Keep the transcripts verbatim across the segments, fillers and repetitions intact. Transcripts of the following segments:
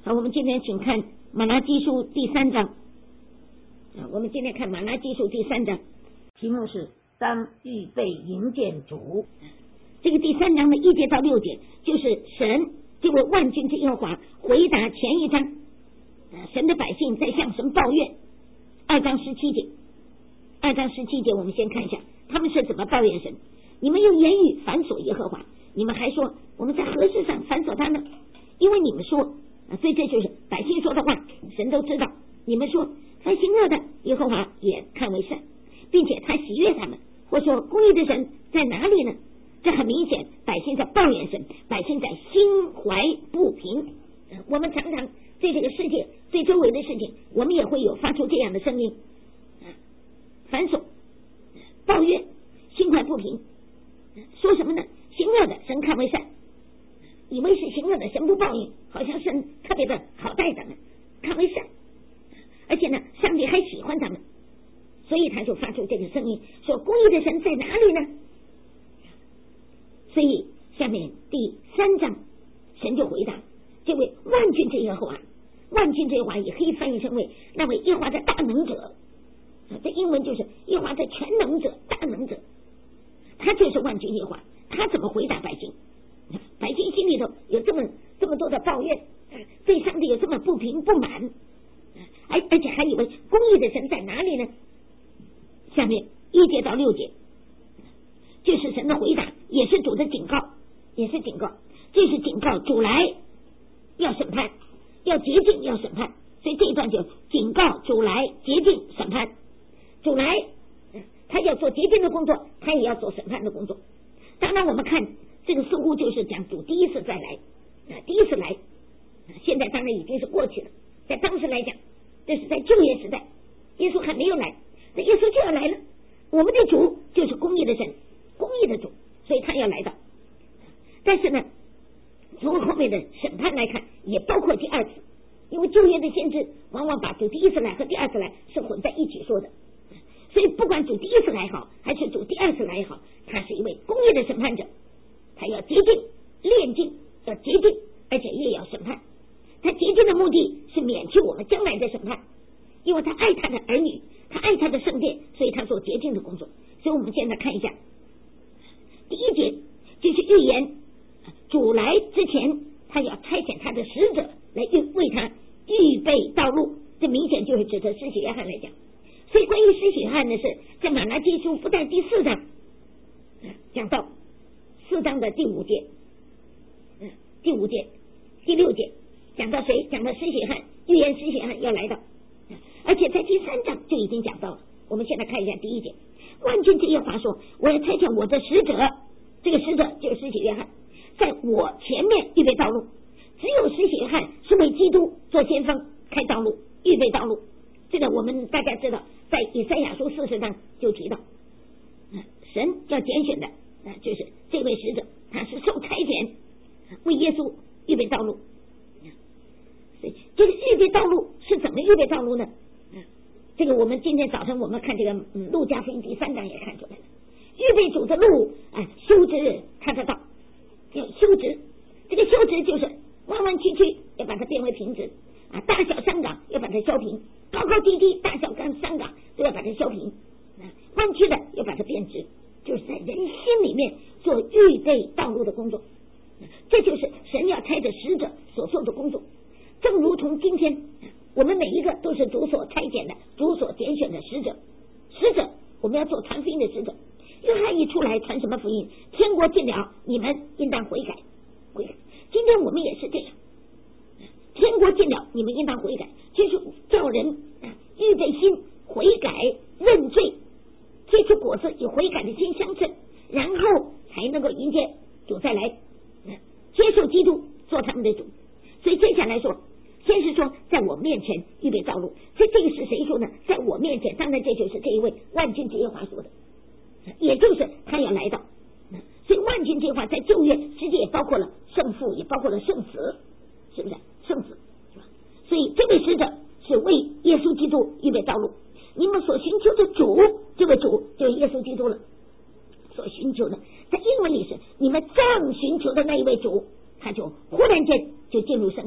好，我们今天请看马拉基书第三章。我们今天看马拉基书第三章，题目是当预备迎见主。这个第三章的一节到六节，就是神这位万军之耶和华回答前一章神的百姓在向神抱怨。二章十七节，二章十七节我们先看一下他们是怎么抱怨神。你们用言语反锁耶和华，你们还说我们在何事上反锁他呢？因为你们说，所以这就是百姓说的话，神都知道。你们说凡行恶的耶和华也看为善，并且他喜悦他们，或说公义的神在哪里呢？这很明显，百姓在抱怨神，百姓在心怀不平。我们常常对这个世界对周围的事情，我们也会有发出这样的声音，反锁抱怨，心怀不平。说什么呢？行恶的神看为善，以为是行恶的神不报应，好像神特别的好待他们，看为善，而且呢上帝还喜欢他们，所以他就发出这个声音，说公义的神在哪里呢？所以下面第三章神就回答这位万军之耶和华，万军之耶和华也可以翻译成为那位耶和华的大能者，这英文就是耶和华的全能者，大能者，他就是万军耶和华。他怎么回答百姓？百姓心里头有这么这么多的抱怨，对上帝有这么不平不满，而而且还以为公义的神在哪里呢？下面一节到六节就是神的回答，也是主的警告，也是警告，这是警告主来要审判，要洁净，要审判。所以这一段就警告主来洁净审判，主来他要做洁净的工作，他也要做审判的工作。当然我们看这个似乎就是讲主第一次再来，第一次来现在当然已经是过去了，在当时来讲这是在旧约时代，耶稣还没有来，那耶稣就要来了。我们的主就是公义的神，公义的主，所以他要来到。但是呢从后面的审判来看，也包括第二次，因为旧约的先知往往把主第一次来和第二次来是混在一起说的，所以不管主第一次来好还是主第二次来好，他是一位公义的审判者，他要洁净炼净，要洁净，而且也要审判。他洁净的目的是免去我们将来的审判，因为他爱他的儿女，他爱他的圣殿，所以他做洁净的工作。所以我们现在看一下第一节，就是预言主来之前他要差遣他的使者来为他预备道路，这明显就是指的施洗约翰来讲。所以关于施洗约翰的是在马拉基书不但第四章讲到四章的第五节，第五节第六节讲到谁？讲到施洗约翰，预言施洗约翰要来到，而且在第三章就已经讲到了。我们现在看一下第一节，万军之耶和华说我要差遣我的使者，这个使者就是施洗约翰，在我前面预备道路。只有施洗约翰是为基督做先锋，开道路，预备道路。这个我们大家知道，在以赛亚书四十章就提到，神要拣选的就是这位使者，他是受差遣为耶稣预备道路。所以这个预备道路是怎么预备道路呢？这个我们今天早晨我们看这个嗯路加福音第三章也看出来了，预备主的路，哎，修直他的道，要修直。这个修直就是弯弯曲曲要把它变为平直啊，大小山岗要把它削平，高高低低大小山岗都要把它削平，弯曲的要把它变直，就是在人心里面做预备道路的工作。这就是神要差的使者所做的工作。正如同今天我们每一个都是主所差遣的，主所拣选的使者，使者我们要做传福音的使者。约翰一出来传什么福音？天国近了，你们应当悔改，悔改。今天我们也是这样，天国近了，你们应当悔改，就是叫人预备心，悔改认罪，结出果子，以悔改的心相称，然后才能够迎接主再来，接受基督做他们的主。所以接下来说，先是说在我面前预备道路，所以这个是谁说呢？在我面前，当然这就是这一位万军之耶和华说的，也就是他要来到。所以万军之耶和华在旧约实际也包括了圣父，也包括了圣子，是不是圣子？所以这位使者是为耶稣基督预备道路。你们所寻求的主，这位主就是耶稣基督了。所寻求的，在英文里是你们正寻求的那一位主，他就忽然间就进入圣殿，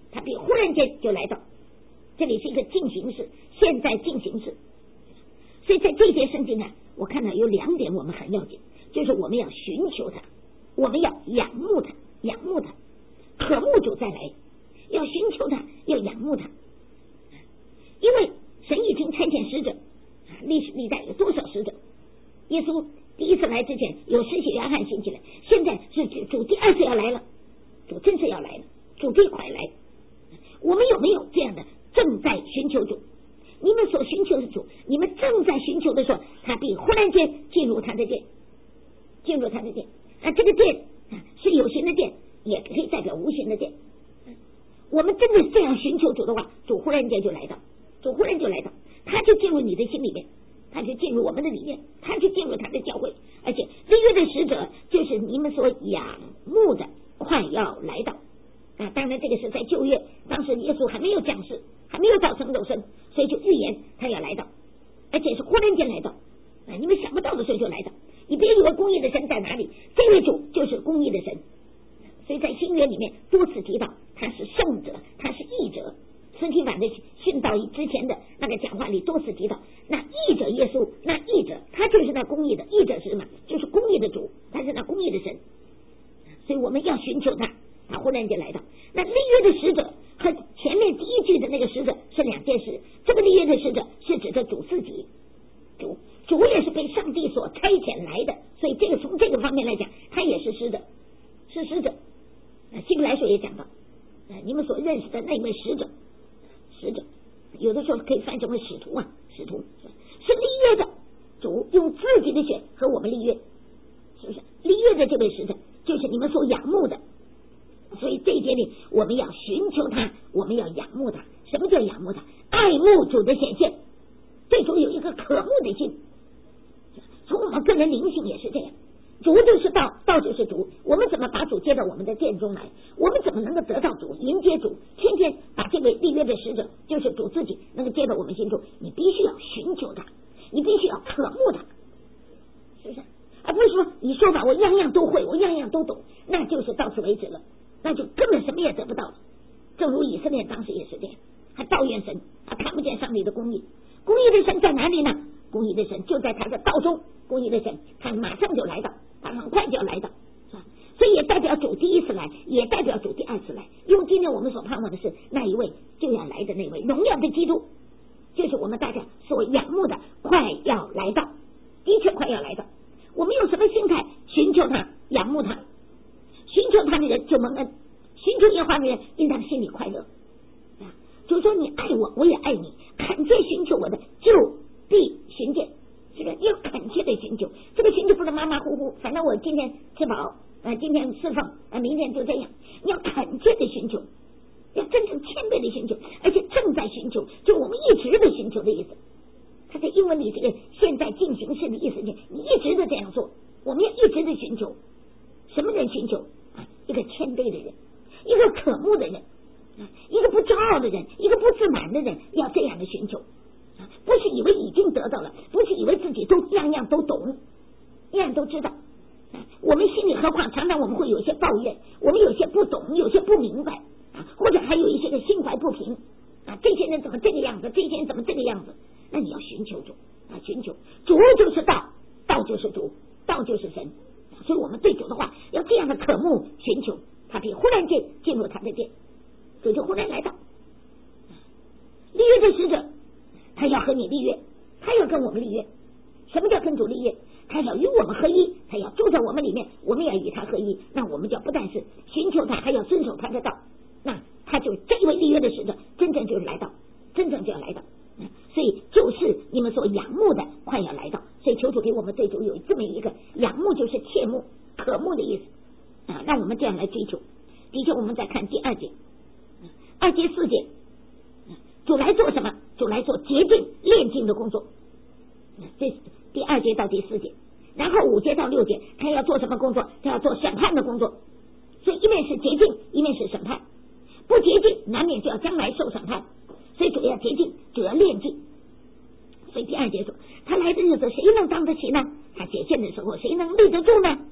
他比忽然间就来到，这里是一个进行式，现在进行式。所以在这节圣经啊，我看到有两点我们很要紧，就是我们要寻求他，我们要仰慕他，仰慕他，渴慕主再来，要寻求他，要仰慕他。因为神已经差遣使者，历史历代有多少使者？耶稣第一次来之前有施洗约翰兴起来，现在是主第二次要来了，主真是要来了，主最快来。我们有没有这样的正在寻求主？你们所寻求的主，你们正在寻求的时候，他必忽然间进入他的殿，进入他的殿啊！这个殿啊是有形的殿，也可以代表无形的殿。我们真的这样寻求主的话，主忽然间就来到，主忽然就来到，他就进入你的心里面，他就进入我们的里面，他就进入他的教会，而且立约的使者就是你们所仰慕的，快要来到啊！当然，这个是在旧约，当时耶稣还没有降世，还没有造成肉身，所以就预言他要来到，而且是忽然间来到啊！你们想不到的时候就来到。你别以为公义的神在哪里，这位主就是公义的神。所以在新约里面多次提到他是圣者，他是义者。司提反的殉道之前的那个讲话里多次提到，那义者耶稣，那义者他就是那公义的，义者是什么？就是公义的主，他是那公义的神。所以我们要寻求他，他忽然间来到。那立约的使者和前面第一句的那个使者是两件事，这个立约的使者是指着主自己，主主也是被上帝所差遣来的，所以这个从这个方面来讲，他也是使者，是使者。希伯来书也讲到，你们所认识的那位使者，使者有的时候可以翻成为使徒啊，使徒是立约的主，用自己的血和我们立约，是不是？立约的这位使者就是你们所仰慕的。所以这一节里我们要寻求他，我们要仰慕他。什么叫仰慕他？爱慕主的显现，对主有一个渴慕的心。从我们个人灵性也是这样，主就是道，道就是主，我们怎么把主接到我们的殿中来？我们怎么能够得到主，迎接主，天天把这位立约的使者就是主自己能够接到我们心中？你必须要寻求他，你必须要渴慕他，是不是？而不是说你说吧，我样样都会，我样样都懂，那就是到此为止了，那就根本什么也得不到了。正如以色列当时也是这样，还抱怨神，他看不见上帝的公义。公义的神在哪里呢？公义的神就在他的道中，公义的神他马上就来到，他很快就要来到，是吧？所以也代表主第一次来，也代表主第二次来。用今天我们所盼望的是那一位就要来的那位荣耀的基督，就是我们大家所仰慕的，快要来到，的确快要来到。我们用什么心态寻求他，仰慕他？寻求他的人就蒙恩，寻求耶和华的人应当心里快乐啊！就说你爱我，我也爱你，恳切寻求我的，就必寻见。这个要恳切的寻求，这个寻求不能马马虎虎，反正我今天吃饱啊，今天释放啊，明天就这样。你要恳切的寻求，要真正谦卑的寻求，而且正在寻求，就我们一直的寻求的意思。他在英文里这个现在进行式的意思，你一直的这样做，我们要一直的寻求。什么人寻求啊？一个谦卑的人，一个渴慕的人啊，一个不骄傲的人，一个不自满的人，要这样的寻求啊，不是以为已经得到了，不是以为自己都样样都懂，样样都知道啊。我们心里何况常常我们会有一些抱怨，我们有些不懂，有些不明白啊，或者还有一些个心怀不平啊，这些人怎么这个样子，这些人怎么这个样子？那你要寻求主啊，寻求主就是道，道就是主，道就是神。所以我们对主的话要这样的渴慕寻求，他必忽然间进入他的殿，主就忽然来到。立约的使者他要和你立约，他要跟我们立约。什么叫跟主立约？他要与我们合一，他要住在我们里面，我们要与他合一。那我们就不但是寻求他，还要遵守他的道。那他就这位立约的使者真正就是来到，真正就要来到。所以就是你们所仰慕的快要来到，所以求主给我们对主有这么一个仰慕，就是切慕渴慕的意思啊，让我们这样来追求。的确我们再看第二节，二节四节，主来做什么？主来做洁净炼净的工作，这第二节到第四节。然后五节到六节他要做什么工作？他要做审判的工作。所以一面是洁净，一面是审判，不洁净难免就要将来受审判，所以主要洁净，主要炼净。所以第二节说他来的日子谁能当得起呢？他显现的时候谁能立得住呢？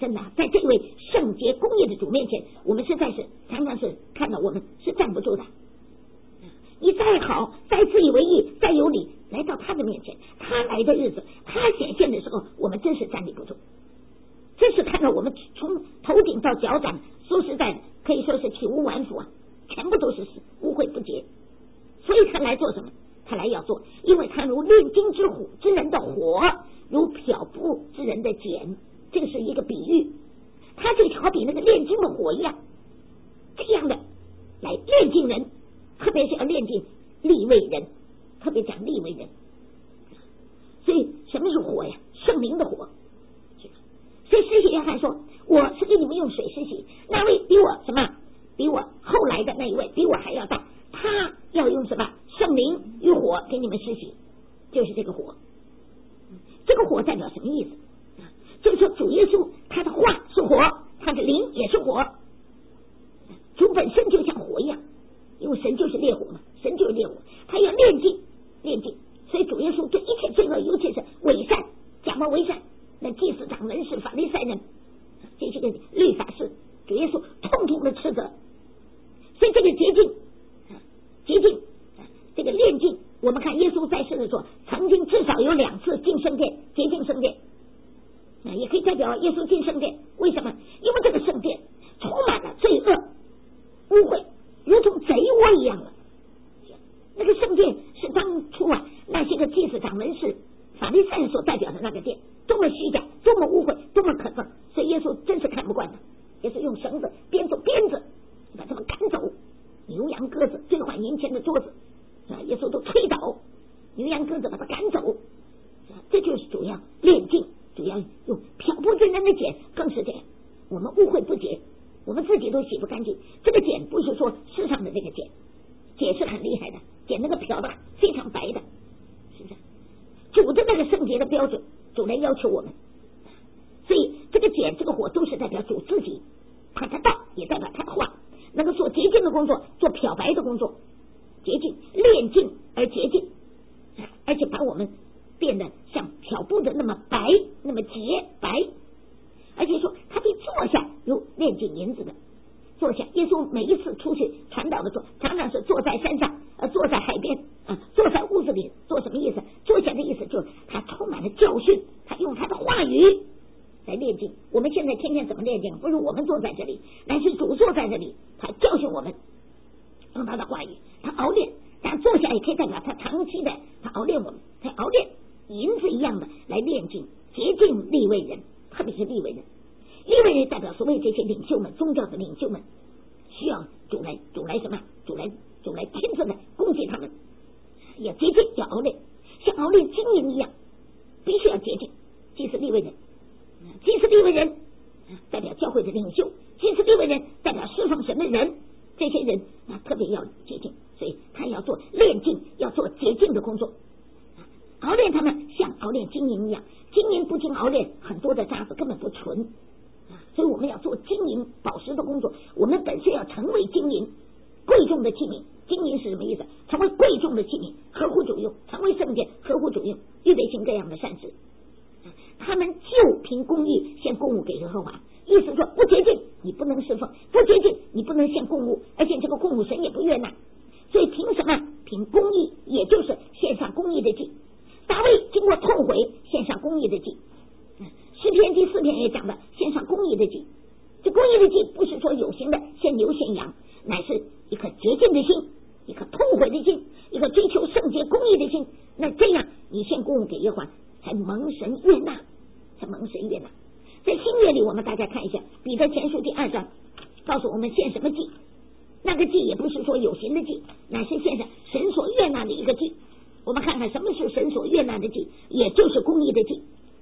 真的，在这位圣洁公义的主面前，我们实在是常常是看到我们是站不住的。你再好，再自以为意，再有理，来到他的面前，他来的日子，他显现的时候，我们真是站立不住，真是看到我们从头顶到脚掌，说实在的，可以说是体无完肤啊，全部都是污秽不洁。所以他来做什么？他来要做，因为他如炼金之火之人的火，如漂布之人的碱，这个是一个比喻，他就好比那个炼金的火一样，这样的来炼金人，特别是要炼金利未人，特别讲利未人。所以什么是火呀？圣灵的火。所以施洗约翰说，我是给你们用水施洗，那位比我什么比我后来的那一位比我还要大，他要用什么圣灵与火给你们施洗，就是这个火。这个火代表什么意思？就是说主耶稣他的话是火，他的灵也是火，主本身就像火一样，因为神就是烈火嘛，神就是烈火，他要炼净炼净。所以主耶稣对一切罪恶，尤其是伪善假冒伪善，那祭司长文士法利赛人这些个律法师，主耶稣痛痛的斥责。所以这个洁净洁净这个炼净，我们看耶稣在世的时候曾经至少有两次进圣殿，洁净圣殿，也可以代表耶稣进圣殿。为什么？因为这个圣殿充满了罪恶污秽，如同贼窝一样的。那个圣殿是当初啊那些个祭司长文士法利赛人所代表的那个殿，多么虚假，多么污秽，多么可憎。所以耶稣真是看不惯的，也是用绳子编走鞭子把他们赶走，牛羊鸽子兑换银钱的桌子啊，耶稣都推倒，牛羊鸽子把他赶走。这就是主要炼净，主要用漂布之人的碱，更是这样。我们污秽不洁，我们自己都洗不干净。这个碱不是说世上的这个碱，碱是很厉害的，碱那个漂的非常白的，是不是？主的那个圣洁的标准，主来要求我们。所以这个碱这个火都是代表主自己，他的道也代表他的话，能够做洁净的工作，做漂白的工作，洁净炼净而洁净，而且把我们变得像漂布的那么白，那么洁白。而且说他比坐下如炼净银子的。坐下，耶稣每一次出去传道的时候，常常是坐在山上，呃，坐在海边，啊，坐在屋子里。做什么意思？坐下的意思就是他充满了教训，他用他的话语来炼净。我们现在天天怎么炼净？不是我们坐在这里，乃是主坐在这里，他教训我们，用他的话语，他熬炼。但坐下也可以代表他长期的，他熬炼我们，他熬炼银子一样的来炼净洁净利未人，特别是利未人。利未人代表所谓这些领袖们，宗教的领袖们，需要主来主来什么？主来主来亲自的攻击他们，要洁净，要熬炼，像熬炼金银一样，必须要洁净。祭司利未人，祭司利未人代表教会的领袖，祭司利未人代表侍奉神的人，这些人啊特别要洁净，所以他要做炼净，要做洁净的工作，熬炼他们像熬炼金银一样，金银不经熬炼，很多的渣子根本不纯。所以我们要做金银宝石的工作，我们本身要成为金银贵重的器皿。金银是什么意思？成为贵重的器皿，合乎主用，成为圣洁，合乎主用，预备行各样的善事。他们就凭公义献供物给耶和华，意思说不洁净你不能侍奉，不洁净你不能献供物，而且这个供物神也不悦纳。所以凭什么？凭公义，也就是献上公义的祭。大卫经过痛悔，献上公义的祭。诗篇第四篇也讲的献上公义的祭，这公义的祭不是说有形的献牛献羊，乃是一颗洁净的心，一颗痛悔的心，一个追求圣洁公义的心。那这样你献供物给耶和华，才蒙神悦纳，才蒙神悦纳。在新约里，我们大家看一下彼得前书第二章，告诉我们献什么祭。那个祭也不是说有形的祭，乃是献上神所悦纳的一个祭。我们看看什么是神所悦纳的祭，也就是公义的祭。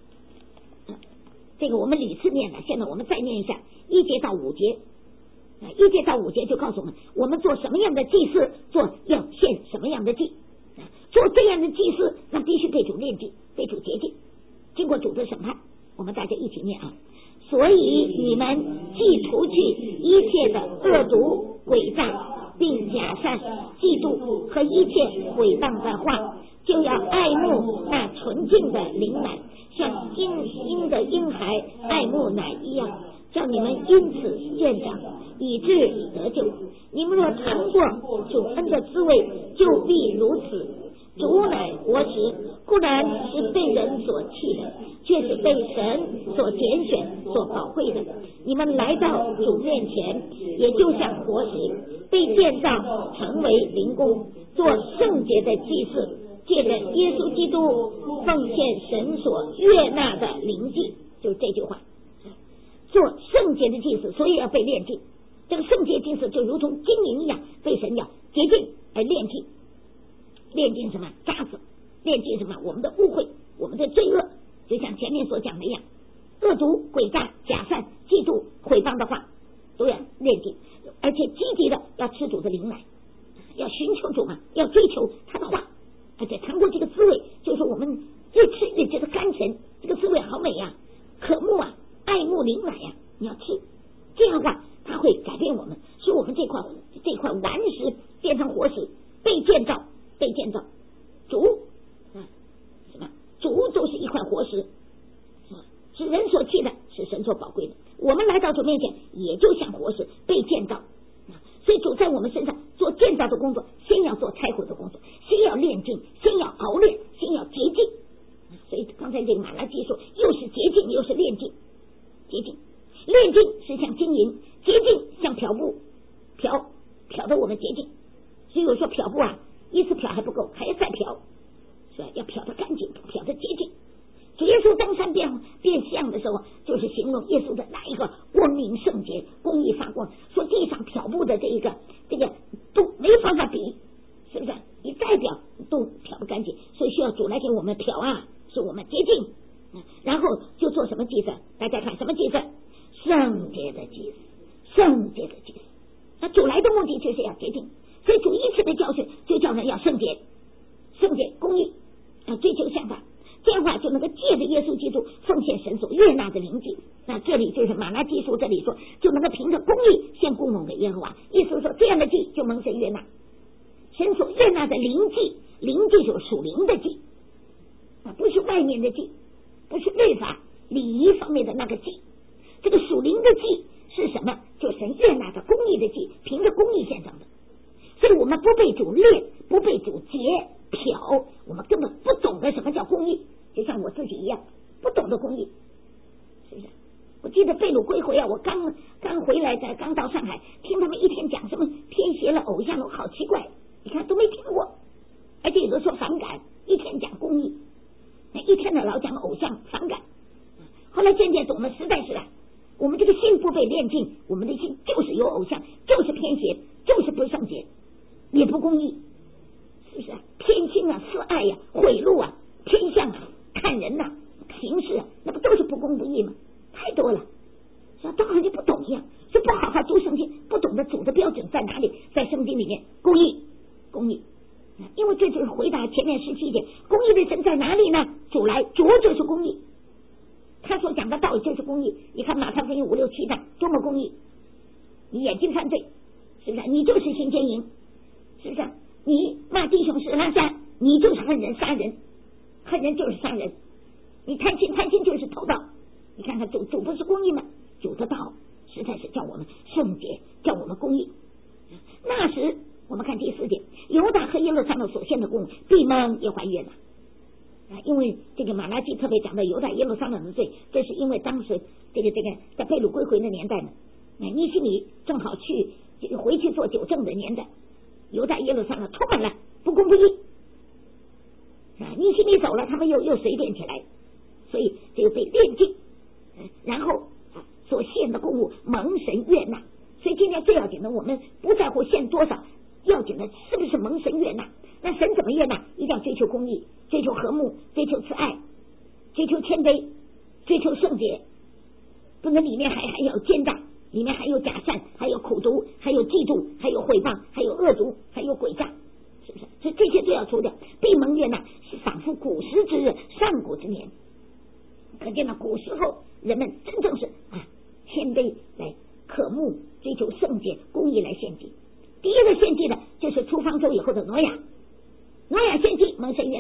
这个我们屡次念了，现在我们再念一下一节到五节。一节到五节就告诉我们，我们做什么样的祭司，做要献什么样的祭。做这样的祭司，那必须被主炼净，被主洁净，经过主的审判。我们大家一起念啊！所以你们既除去一切的恶毒、诡诈，并假善、嫉妒和一切毁谤的话，就要爱慕那纯净的灵奶， 像婴婴的婴孩爱慕奶一样，叫你们因此渐长，以致得救。你们若尝过主恩的滋味，就必如此。主乃活石，固然是被人所弃的，却是被神所拣选所宝贵的。你们来到主面前，也就像活石，被建造成为灵宫，做圣洁的祭司，借着耶稣基督奉献神所悦纳的灵祭。就是这句话，做圣洁的祭司，所以要被炼净。这个圣洁祭司就如同金银一样，被神要洁净而炼净。炼净什么？渣子。炼净什么？我们的污秽，我们的罪恶。就像前面所讲的一样，恶毒、诡诈、假善、嫉妒、毁谤的话都要炼净，而且积极的要吃主的灵奶，要寻求主嘛，要追求他的话，而且尝过这个滋味，就是我们越吃越觉得甘甜，这个滋味好美呀、啊，渴慕啊，爱慕灵奶呀、啊，你要吃，这样的话它会改变我们，使我们这块这块顽石变成活石，被建造，被建造，主啊什么？主就是一块活石，是人所弃的，是神所宝贵的。我们来到主面前，也就像活石被建造，所以主在我们身上做建造的工作，先要做拆毁的工作，先要炼净，先要熬炼，先要洁净。所以刚才这个马拉基说，又是洁净，又是炼净。洁净，炼净是像金银，洁净像漂布，漂漂的我们洁净。所以我说漂布啊，一次漂还不够，还要再漂，是吧？要漂得干净，漂得洁净。主耶稣登山变变相的时候，就是形容耶稣的哪一个光明圣洁、公义发光，说地上漂布的这一个这个都没办法比，是不是？你再漂都漂不干净，所以需要主来给我们漂啊，使我们洁净。然后就做什么祭司？大家看什么祭司？圣洁的祭司，圣洁的祭司。那主来的目的就是要洁净，所以主一次的教训就叫人要圣洁、圣洁、公义，要追求向他。这样的话就能够借着耶稣基督奉献神所悦纳的灵祭。那这里就是马拉基书这里说，就能够凭着公义献供奉给耶和华，意思说这样的祭就蒙神悦纳。神所悦纳的灵祭，灵祭就是属灵的祭，不是外面的祭，不是律法礼仪方面的那个祭。这个属灵的祭是什么？就是神悦纳的公义的祭，凭着公义献上的。所以我们不被主炼，不被主洁漂，我们根本不懂得什么叫公义，就像我自己一样，不懂得公义，是不是？我记得贝鲁归回啊，我刚刚回来的，刚到上海，听他们一天讲什么偏邪了、偶像了，好奇怪，你看都没听过，而且有的说反感，一天讲公义，一天的老讲偶像，反感。后来渐渐懂了，实在是啊，我们这个心不被炼净，我们的心就是有偶像，就是偏邪，就是不圣洁，也不公义。是不是啊？偏心啊，私爱呀、啊，贿赂啊，偏向啊，看人呐、啊，行事啊，那不都是不公不义吗？太多了，是吧？都好像不懂一样，就不好好读圣经，不懂得主的标准在哪里，在圣经里面，公义，公义，因为这就是回答前面十七节，公义的神在哪里呢？主来，主就是公义，他所讲的道理就是公义。你看马太福音五六七章多么公义，你眼睛犯罪，是不是？你就是行奸淫，是不是？你骂弟兄是拉杀，你就是恨人杀人，恨人就是杀人。你贪心，贪心就是偷盗。你看看主主不是公义吗？主的道实在是叫我们圣洁，叫我们公义。那时我们看第四节，犹大和耶路撒冷所献的供必蒙耶和华悦纳。因为这个马拉基特别讲的犹大耶路撒冷的罪，这是因为当时这个这个在被掳归回的年代呢，尼希米正好去回去做纠正的年代。犹大耶路撒冷充满了不公不义啊！尼希米走了，他们又又随便起来，所以这个被炼净，然后啊所献的供物蒙神悦纳。所以今天最要紧的，我们不在乎献多少，要紧的是不是蒙神悦纳？那神怎么悦纳？一定要追求公义，追求和睦，追求慈爱，追求谦卑，追求圣洁，不能里面还还有奸诈。里面还有假善，还有苦毒，还有嫉妒，还有毁谤，还有恶毒，还有诡诈，是不是？所以这些都要除掉。闭蒙悦纳是仿佛古时之日，上古之年。可见呢，古时候人们真正是啊谦卑来渴慕，追求圣洁、公义来献祭。第一个献祭的就是出方舟以后的挪亚，挪亚献祭蒙神悦纳，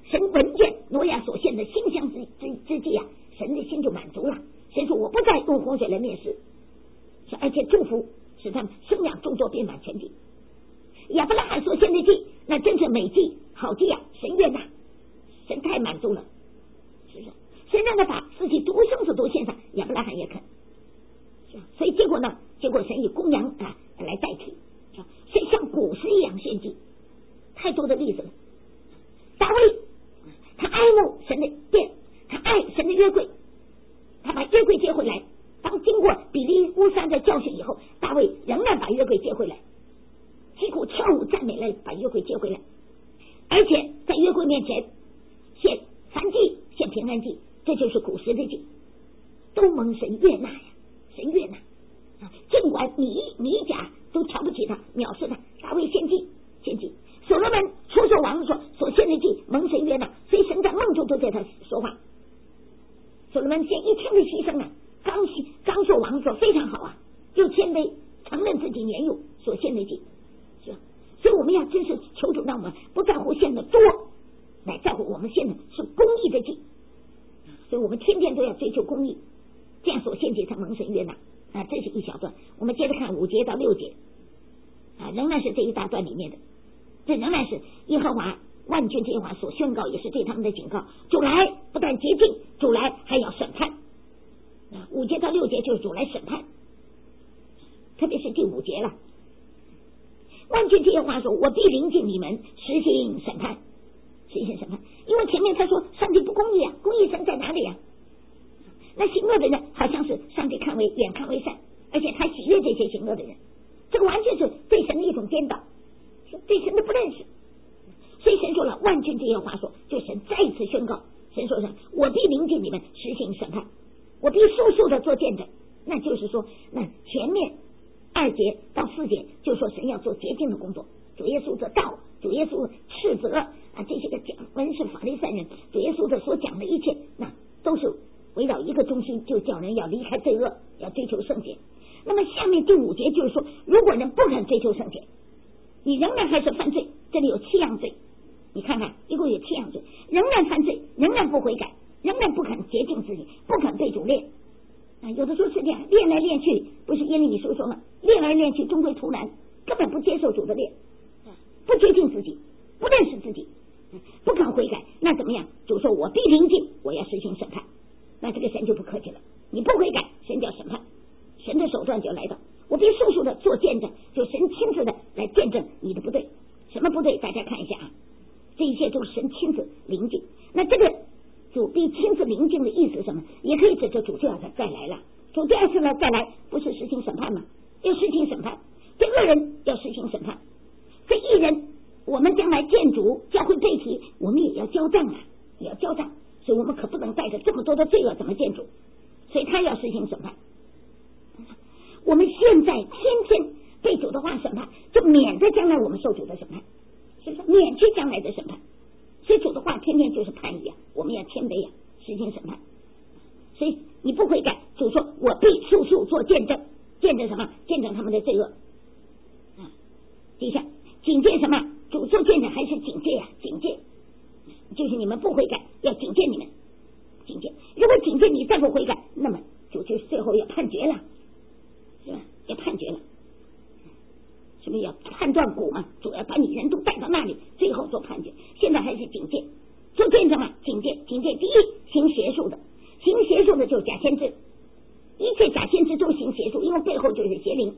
神闻见挪亚所献的馨香之之之祭啊，神的心就满足了。神说我不再用洪水来灭世，而且祝福使他们生养众多，遍满全地。亚伯拉罕所献的祭，那真是美祭好祭啊，神悦纳，神太满足了，是不是？神让他把自己独生子都献上，亚伯拉罕也肯，是吧？所以结果呢？结果神以公羊啊来代替，所以像古时一样献祭，太多的例子了。大卫他爱慕神的殿，他爱神的约柜，他把约柜接回来。当经过比利乌撒的教训以后，大卫仍然把约柜接回来，击鼓跳舞赞美来把约柜接回来，而且在约柜面前献燔祭，献平安祭，这就是古时的祭，都蒙神悦纳呀，神悦纳。尽管米米甲都瞧不起他，藐视他，大卫献祭献祭，所罗门出说王说所献的祭蒙神悦纳，所以神在梦中都对他说话。所罗门献一天的牺牲啊，刚刚说王说非常好啊，又谦卑承认自己年幼所献的祭，是吧？所以我们要真是求主让我们不在乎献的多，乃在乎我们献的是公义的祭，所以我们天天都要追求公义，这样所献祭才蒙神悦纳啊。这是一小段，我们接着看五节到六节啊，仍然是这一大段里面的，这仍然是耶和华万军之耶和华所宣告，也是对他们的警告。主来不但洁净，主来还要审判啊。五节到六节就是主来审判，特别是第五节了。万军之耶和华说：“我必临近你们，实行审判，实行审判。”因为前面他说上帝不公义啊，公义神在哪里啊？那行恶的人好像是上帝看为眼看为善，而且他喜悦这些行恶的人，这个完全是对神的一种颠倒，对神的不认识。所以神说了，万军之耶和华说，就神再一次宣告，神说是我必临近你们，实行审判，我必速速的做见证。那就是说，那前面二节到四节就说神要做洁净的工作，主耶稣的道，主耶稣斥责啊这些个讲文士法利赛人，主耶稣的所讲的一切，那都是围绕一个中心，就叫人要离开罪恶，要追求圣洁。那么下面第五节就是说，如果人不肯追求圣洁，你仍然还是犯罪，这里有七样罪，你看看一共有七样罪，仍然犯罪，仍然不悔改，仍然不肯洁净自己，不肯被主练啊。有的时候是这样，练来练去，不是耶利米书说吗？练来练去终归徒然，根本不接受主的练，不洁净自己，不认识自己，不肯悔改，那怎么样？主说我必临近，我要实行审判。那这个神就不客气了，你不悔改，神就要审判，神的手段就来到，我必速速的做见证，就神亲自的来见证你的不对。什么不对？大家看一下啊，这一切都是神亲自临近。那这个主必亲自临近的意思是什么？也可以指着主就要他再来了，主第二次呢再来，不是实行审判吗？要实行审判，这恶人要实行审判，这义人我们将来见主，教会被提，我们也要交账啊，也要交账。所以我们可不能带着这么多的罪恶怎么见主，所以他要实行审判。我们现在天天被主的话审判，就免得将来我们受主的审判，是不是？免去将来的审判。所以主的话天天就是判语啊，我们要谦卑啊，实行审判。所以你不悔改，主说我必速速做见证，见证什么？见证他们的罪恶啊。底下警戒什么？主做见证还是警戒啊？警戒就是你们不悔改，要警戒你们，警戒。如果警戒你再不悔改，那么主就最后要判决了，是吧？要判决了，是不是要判断骨嘛？主要把你人都带到那里，最后做判决。现在还是警戒，做见证嘛？警戒，警戒。第一，行邪术的，行邪术的就是假先知，一切假先知都行邪术，因为背后就是邪灵，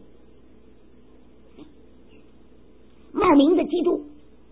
冒名的基督。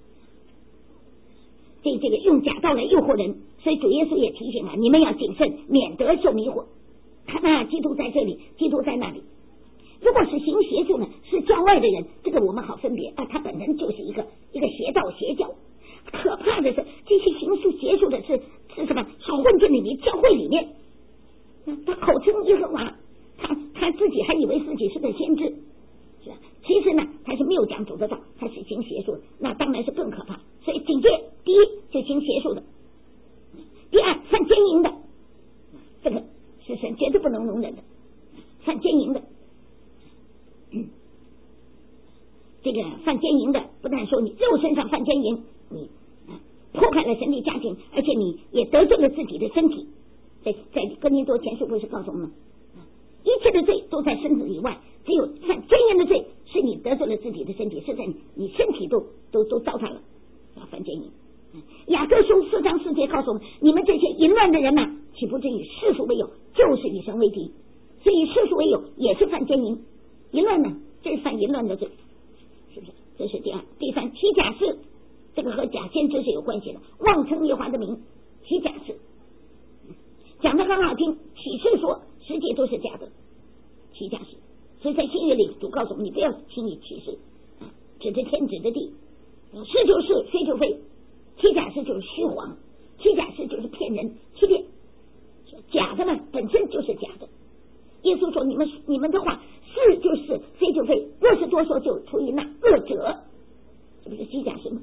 这这个用假道来诱惑人，所以主耶稣也提醒啊，你们要谨慎，免得受迷惑。看啊，基督在这里，基督在那里。如果是行邪术呢，是教外的人，这个我们好分别啊，他本身就是一个一个邪道邪教。可怕的是，这些行术邪术的是是什么？是混进你教会里面，他口称耶和华，他他自己还以为自己是个先知，是吧？其实呢，他是没有讲主的道，他是行邪术的，那当然是更可怕。所以警戒，第一就行邪术的，第二犯奸淫的，这个是神绝对不能容忍的，犯奸淫的，嗯，这个犯奸淫的，不但说你肉身上犯奸淫，你啊不破坏了神的家庭，而且你也得罪了自己的身体。在在哥林多前书不是告诉我们吗？一切的罪都在身子以外，只有犯奸淫的罪是你得罪了自己的身体，是在你身体都都都糟蹋了啊，犯奸淫。雅各书四章四节告诉我们，你们这些淫乱的人呐、啊，岂不知与世俗为友，就是与神为敌。所以世俗为友也是犯奸淫，淫乱呢，这是犯淫乱的罪，是不是？这是第二。第三，起假誓，这个和假先知是有关系的，妄称耶和华的名，起假誓，讲的很好听，启示说实际都是假的，起假誓。所以在新约里主告诉我们，你不要轻易起誓啊，指着天指着地，是就是，非就非，起假誓就是虚谎，起假誓就是骗人欺骗，假的嘛本身就是假的。耶稣说，你们你们的话是就是，非就非，若是多说就出于那恶者，这不是起假誓吗？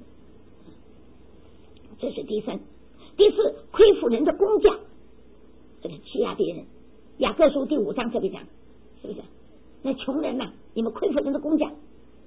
这是第三。第四，亏负人的工价，这个欺压别人。雅各书第五章这里讲，是不是？那穷人呐、啊，你们亏负人的工价，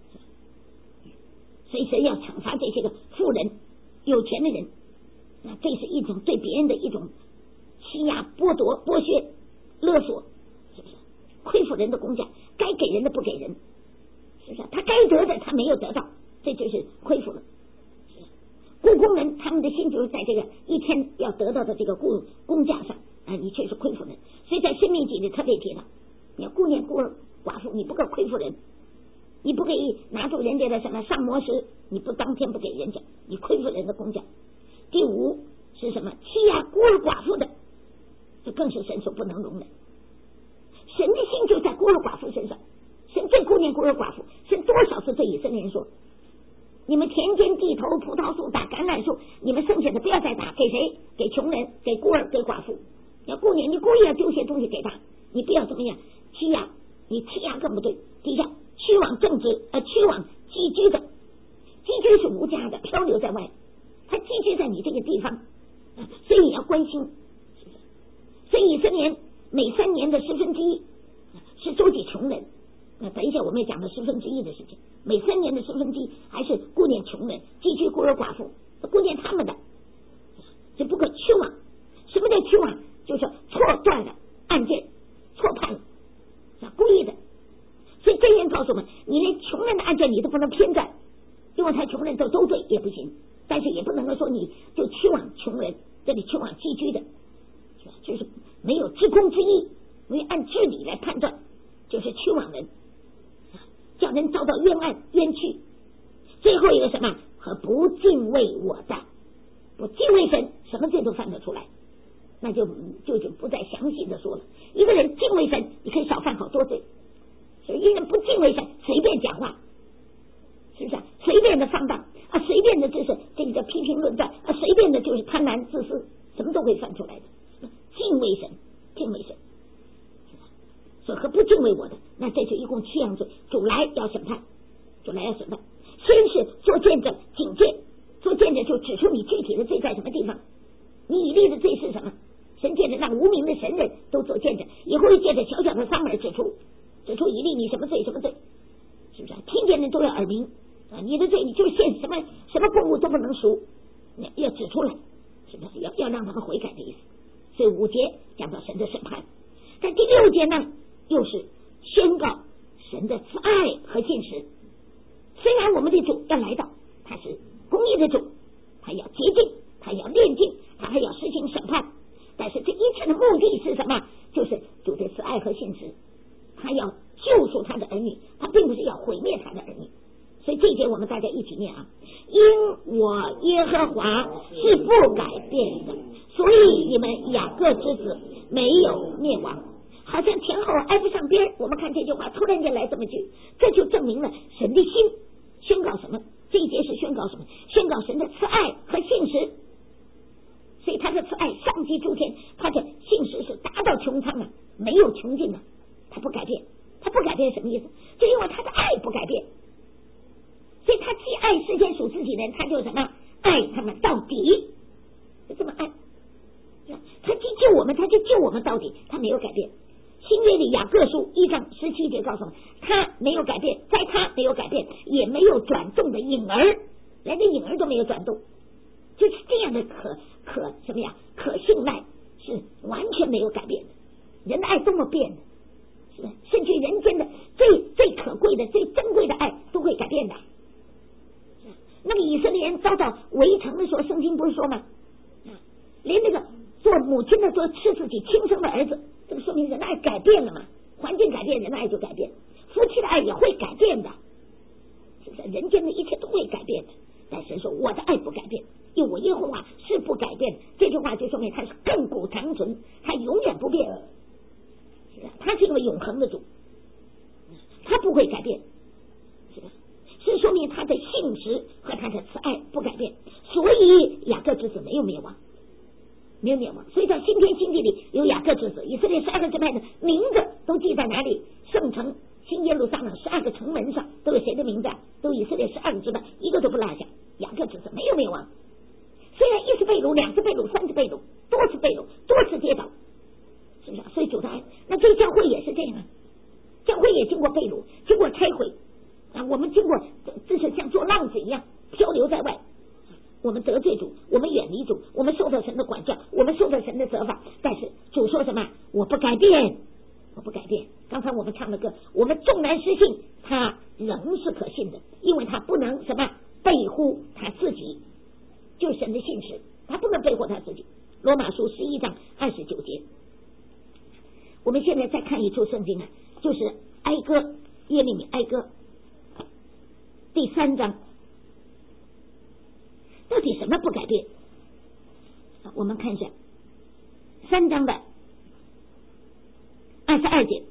所以神要惩罚这些个富人、有钱的人。那这是一种对别人的一种欺压、剥夺、剥削、勒索，是不是？亏负人的工价，该给人的不给人，是不是？他该得的他没有得到，这就是亏负了。雇工人他们的心就是在这个一天要得到的这个雇工价上啊，你却是亏负人。所以在申命记里特别提到，你要顾念孤儿寡妇，你不够亏负人，你不可以拿住人家的什么上磨石，你不当天不给人家，你亏负人的工价。第五是什么？欺压孤儿寡妇的，这更是神所不能容忍。神的心就在孤儿寡妇身上，神最顾念孤儿寡妇。神多少次对以色列人说，你们田间地头葡萄树打橄榄树，你们剩下的不要再打，给谁？给穷人，给孤儿，给寡妇。要顾念，你故意要丢些东西给他，你不要怎么样欺压，你欺压更不对。底下屈枉正直，呃，屈枉寄居的，寄居是无家的，漂流在外，他寄居在你这个地方，啊、所以你要关心，是不是？所以以色列每三年的十分之一是周济穷人。那等一下我们也讲了十分之一的事情，每三年的十分之一还是顾念穷人、寄居孤儿寡妇，顾念他们的，只不过屈枉。什么叫屈枉？就是错断了案件，错判了，故意的。所以真言告诉我们，你连穷人的案件你都不能偏袒，因为他穷人都都对也不行，但是也不能够说你就屈枉穷人，这里屈枉寄居的，就是没有知公之义，没有按治理来判断，就是屈枉人，叫人遭到冤案冤屈。最后一个什么？和不敬畏我的，不敬畏神，什么罪都犯得出来，那就就就不再详细的说了。一个人敬畏神，你可以少犯好多罪。所以一个人不敬畏神，随便讲话，是不是？随便的放荡啊，随便的就是这个叫批评论断啊，随便的就是贪婪自私，什么都会犯出来的。敬畏神，敬畏神。所以和不敬畏我的，那这就一共七样罪。主来要审判，主来要审判。先是做见证警戒，做见证就指出你具体的罪在什么地方，你以利的罪是什么。神借着那无名的神人都做见证，也会借着小小的撒母耳指出指出以利你什么罪什么罪，是不是？听见人都要耳鸣啊！你的罪你就献什么什么供物都不能赎，要指出来，是不是？要要让他们悔改的意思。所以五节讲到神的审判，在第六节呢，又是宣告神的慈爱和信实。虽然我们的主要来到，他是公义的主，他要洁净，他要炼净，他还要实行审判，但是这一切的目的是什么？就是主的慈爱和信实，他要救赎他的儿女，他并不是要毁灭他的儿女。所以这一节我们大家一起念啊，因我耶和华是不改变的，所以你们雅各之子没有灭亡。好像前后挨不上边，我们看这句话突然间来这么句，这就证明了神的心宣告什么？这一节是宣告什么？宣告神的慈爱和信实。所以他的慈爱上及诸天，他的信实是达到穹苍啊，没有穷尽啊，他不改变。他不改变什么意思？就因为他的爱不改变，所以他既爱世间属自己的人，他就什么爱他们到底，就这么爱。他既救我们，他就救我们到底，他没有改变。新约里雅各书一章十七节告诉我们，他没有改变，在他没有改变，也没有转动的影儿，连个影儿都没有转动。 就是这样的可可什么呀？可信赖是完全没有改变的。人的爱多么变的，是吧？甚至人间的最最可贵的、最珍贵的爱都会改变的。那个以色列人遭到围城的时候，圣经不是说吗？连那个做母亲的做吃自己亲生的儿子，这个说明人的爱改变了嘛？环境改变，人的爱就改变，夫妻的爱也会改变的，是不是？人间的一切都会改变的。但神说我的爱不改变，因为我耶和华是不改变。这句话就说明他是亘古长存，他永远不变，是吧？他是一位永恒的主，他不会改变，是吧？是说明他的性质和他的慈爱不改变，所以雅各之子没有灭亡，没有灭亡。所以在新天新地里有雅各之子，以色列十二个支派的名字都记在哪里？圣城新耶路撒冷十二个城门上都有谁的名字？都以色列十二个支派，一个都不落下。雅各之子没有灭亡，虽然一次被掳、两次被掳、三次被掳、多次被掳、多次跌倒，是不是？所以主的爱，那这教会也是这样啊，教会也经过被掳，经过拆毁啊，我们经过这是像做浪子一样漂流在外，我们得罪主，我们远离主，我们受到神的管教，我们受到神的责罚，但是主说什么？我不改变，我不改变。刚才我们唱的歌，我们纵然失信，他仍是可信的，因为他不能什么背乎他自己，就是神的信实，他不能背乎他自己。罗马书十一章二十九节。我们现在再看一处圣经啊，就是哀歌，耶利米哀歌第三章。到底什么不改变？我们看一下三章的二十二节，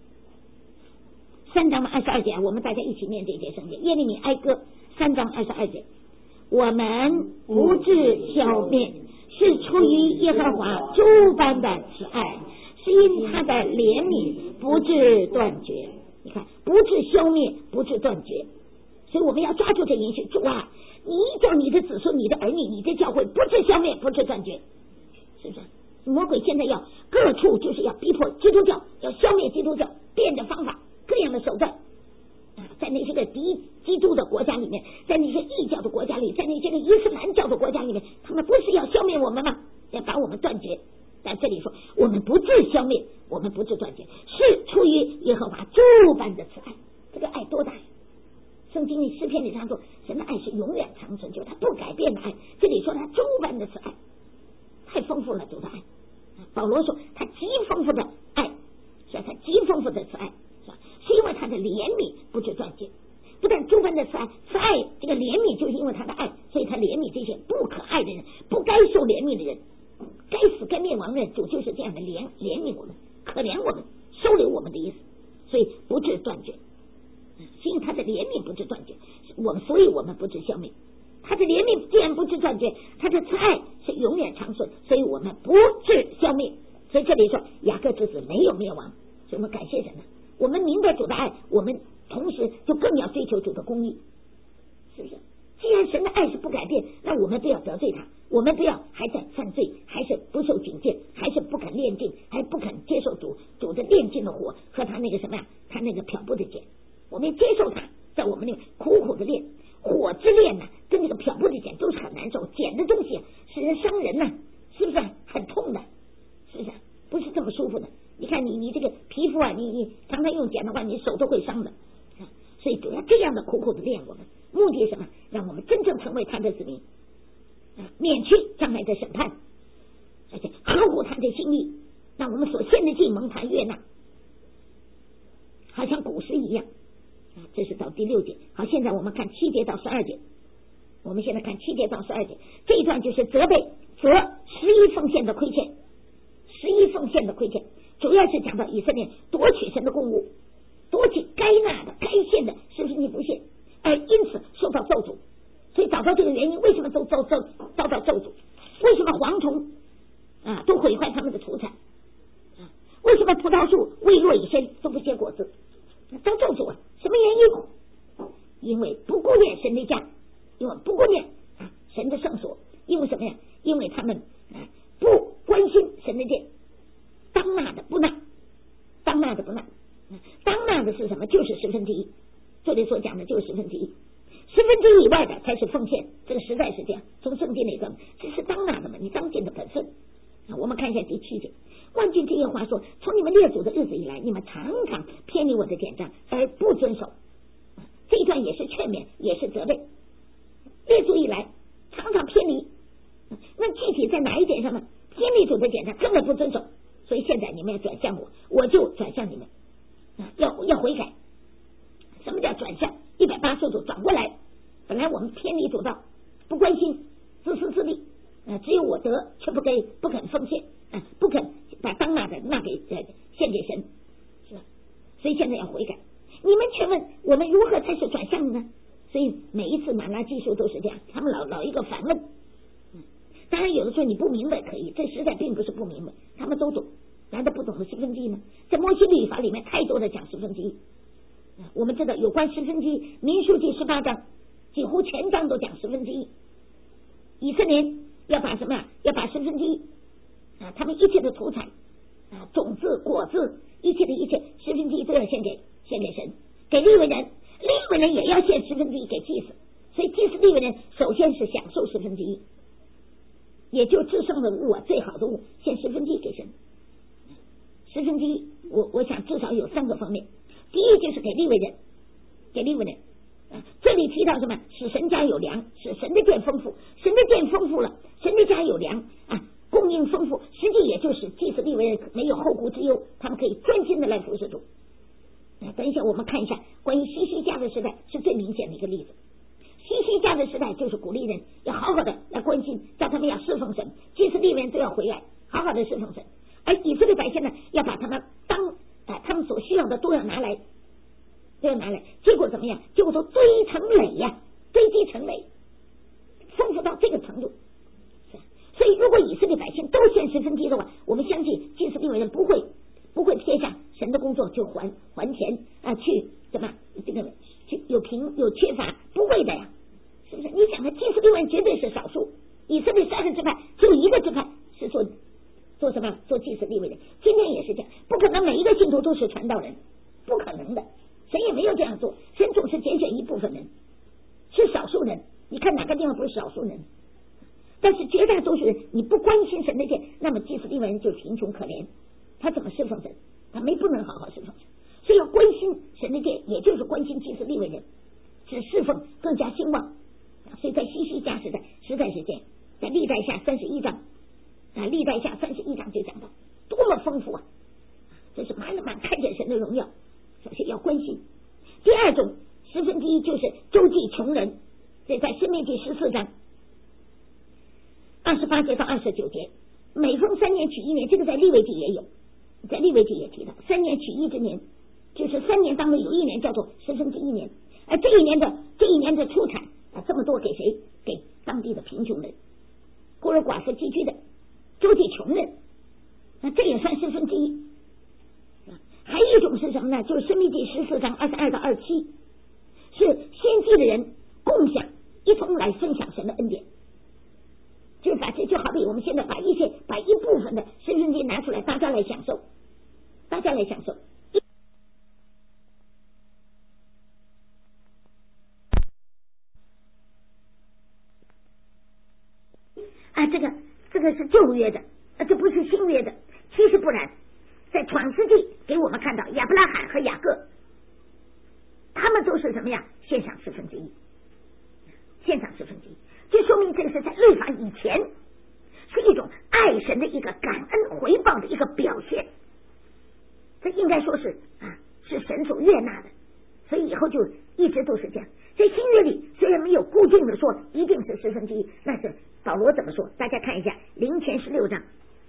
三章的二十二节，我们大家一起念这一节圣经。耶利米哀歌三章二十二节，我们不致消灭，是出于耶和华诸般的慈爱，是因他的怜悯不致断绝。你看，不致消灭，不致断绝，所以我们要抓住这应许。主啊，你叫你的子孙、你的儿女、你的教会不致消灭，不致断绝，是不是？魔鬼现在要各处就是要逼迫基督教，要消灭基督教，变着方法各样的手段啊，在那些个敌基督的国家里面，在那些异教的国家里，在那些个伊斯兰教的国家里面，他们不是要消灭我们吗？要把我们断绝。但这里说我们不致消灭，我们不致断绝，是出于耶和华诸般的慈爱。这个爱多大呀？圣经里诗篇里上说，神的爱是永远长存，就是他不改变的爱。这里说他诸般的慈爱，太丰富了，主的爱。保罗说他极丰富的爱，是吧？他极丰富的慈爱，是吧？是因为他的怜悯不致断绝。不但诸般的慈爱，慈爱这个怜悯就是因为他的爱，所以他怜悯这些不可爱的人，不该受怜悯的人，该死该灭亡的人，主就是这样的怜怜悯我们，可怜我们，收留我们的意思，所以不致断绝。是因为他的怜悯不致断绝，我们所以我们不致消灭。他的怜悯既然不致断绝，他的慈爱是永远长存，所以我们不致消灭。所以这里说雅各之子没有灭亡，所以我们感谢神呢。我们明白主的爱，我们同时就更要追求主的公义，是不是？既然神的爱是不改变，那我们不要得罪他，我们不要还在犯罪，还是不受警戒，还是不肯炼净，还不肯接受主主的炼净的火和他那个什么呀，他那个漂布的碱，我们接受他，在我们那个苦苦的炼，火之炼呢，跟这个漂布的碱都是很难受，碱的东西使人伤人呢，是不是很痛的？是不是？不是这么舒服的。你看你你这个皮肤啊，你你常常用碱的话，你手都会伤的。所以主要这样的苦苦的练我们，目的是什么？让我们真正成为他的子民，免去将来的审判，而且合乎他的心意，让我们所献的祭蒙他悦纳，好像古时一样。这是到第六节。好，现在我们看七节到十二节。我们现在看七节到十二节，这一段就是责备责十一奉献的亏欠，十一奉献的亏欠，主要是讲到以色列夺取神的供物，夺取该纳的该献的，是不是你不献，而因此受到咒诅。所以找到这个原因，为什么都遭遭遭到咒诅？为什么蝗虫啊都毁坏他们的土产？啊，为什么葡萄树未落以先都不结果子？遭咒诅啊！什么原因？因为不顾念神的家，因为不顾念啊神的圣所，因为什么呀？因为他们啊不关心神的殿，当纳的不纳，当纳的不纳，当纳的是什么？就是十分之一。这里所讲的就是十分之一，十分之一以外的才是奉献。这个实在是这样，从圣经里头们列祖的日子以来，你们常常偏离我的典章而不遵守。这一段也是劝勉，也是责备。列祖以来常常偏离，那具体在哪一点上呢？偏离主的典章，根本不遵守。所以现在你们要转向我，我就转向你们，要要悔改。什么叫转向？一百八十度转过来。本来我们偏离主道，不关心，自私自利，呃、只有我得，却不给不肯奉献，呃、不肯把当纳的纳给呃献给神，是吧？所以现在要悔改。你们却问我们如何才是转向呢？所以每一次马拉基书都是这样，他们老老一个反问。嗯，当然有的时候你不明白可以，这实在并不是不明白，他们都懂，难道不懂得十分之一呢？在摩西律法里面太多的讲十分之一。我们知道有关十分之一，民数记十八章几乎全章都讲十分之一。以色列要把什么呀？要把十分之一啊，他们一切的土产啊，种子、果子，一切的一切十分之一都要献给献给神，给利未人，利未人也要献十分之一给祭司。所以祭司利未人首先是享受十分之一，也就至圣的物啊，最好的物献十分之一给神。十分之一，我我想至少有三个方面。第一就是给利未人，给利未人啊，这里提到什么？使神家有粮，使神的殿丰富，神的殿丰富了，神的家有粮啊，供应丰富，实际也就是祭司利未人没有后顾之忧，他们可以专心的来服侍主。啊，等一下我们看一下关于西西家的时代是最明显的一个例子。西西家的时代就是鼓励人要好好的来关心，叫他们要侍奉神，祭司利未人都要回来，好好的侍奉神，而以色列百姓呢，要把他们当啊，他们所需要的都要拿来，都要拿来。结果怎么样？结果都堆成垒呀、啊，堆积成垒，丰富到这个程度。所以，如果以色列百姓都献十分之一的话，我们相信祭司利未人不会不会撇下神的工作就还还钱啊，去怎么这个去有贫有缺乏，不会的呀，是不是？你想看祭司利未人绝对是少数，以色列十二个支派只有一个支派是做。做什么？做祭司利未人。今天也是这样，不可能每一个信徒都是传道人，不可能的。神也没有这样做，神总是拣选一部分人，是少数人。你看哪个地方不是少数人？但是绝大多数人，你不关心神的殿，那么祭司利未人就贫穷可怜，他怎么侍奉神？他没不能好好侍奉神。所以要关心神的殿，也就是关心祭司利未人，使侍奉更加兴旺。所以在西西家时代实在是这样，在历代下三十一章。啊，历代下三十一章就讲到多么丰富啊！这是满满看见神的荣耀，首先要关心。第二种十分之一就是周济穷人，这在申命记十四章二十八节到二十九节，每逢三年取一年，这个在利未记也有，在利未记也提到三年取一之年，就是三年当中有一年叫做十分之一年，而这一年的这一年的出产啊，这么多给谁？给当地的贫穷人、孤儿寡妇寄居的。周济穷人，那这也算十分之一。还有一种是什么呢？就是申命记十四章二十二到二十七，是先知的人共享，一同来分享神的恩典。就是把这就好比我们现在把一些把一部分的十分之一拿出来，大家来享受，大家来享受。啊，这个。这个是旧约的，这不是新约的。其实不然，在创世纪给我们看到亚伯拉罕和雅各，他们都是什么呀？献上十分之一，献上十分之一，这说明这个是在律法以前，是一种爱神的一个感恩回报的一个表现。这应该说是啊，是神所悦纳的，所以以后就一直都是这样。在新约里虽然没有固定的说一定是十分之一，但是保罗怎么说？大家看一下林前十六章，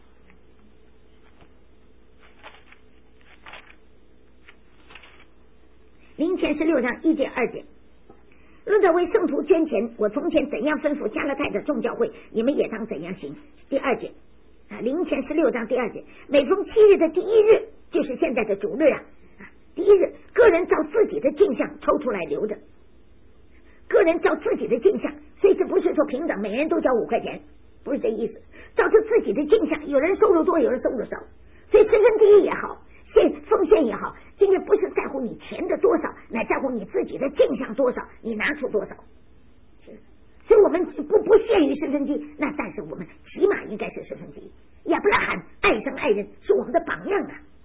林前十六章一节二节，论到为圣徒捐钱，我从前怎样吩咐加拉太的众教会，你们也当怎样行。第二节啊，林前十六章第二节，每逢七日的第一日，就是现在的主日啊，第一日，个人照自己的镜像抽出来留着。个人照自己的镜像，所以这不是说平等，每人都交五块钱，不是这意思。照着自己的镜像，有人收入多，有人收入少，所以十分之一也好，献奉献也好，今天不是在乎你钱的多少，乃在乎你自己的镜像多少，你拿出多少。是，所以我们不不限于十分之一，那但是我们起码应该是十分之一。亚伯拉罕爱生爱人，是我们的榜样啊，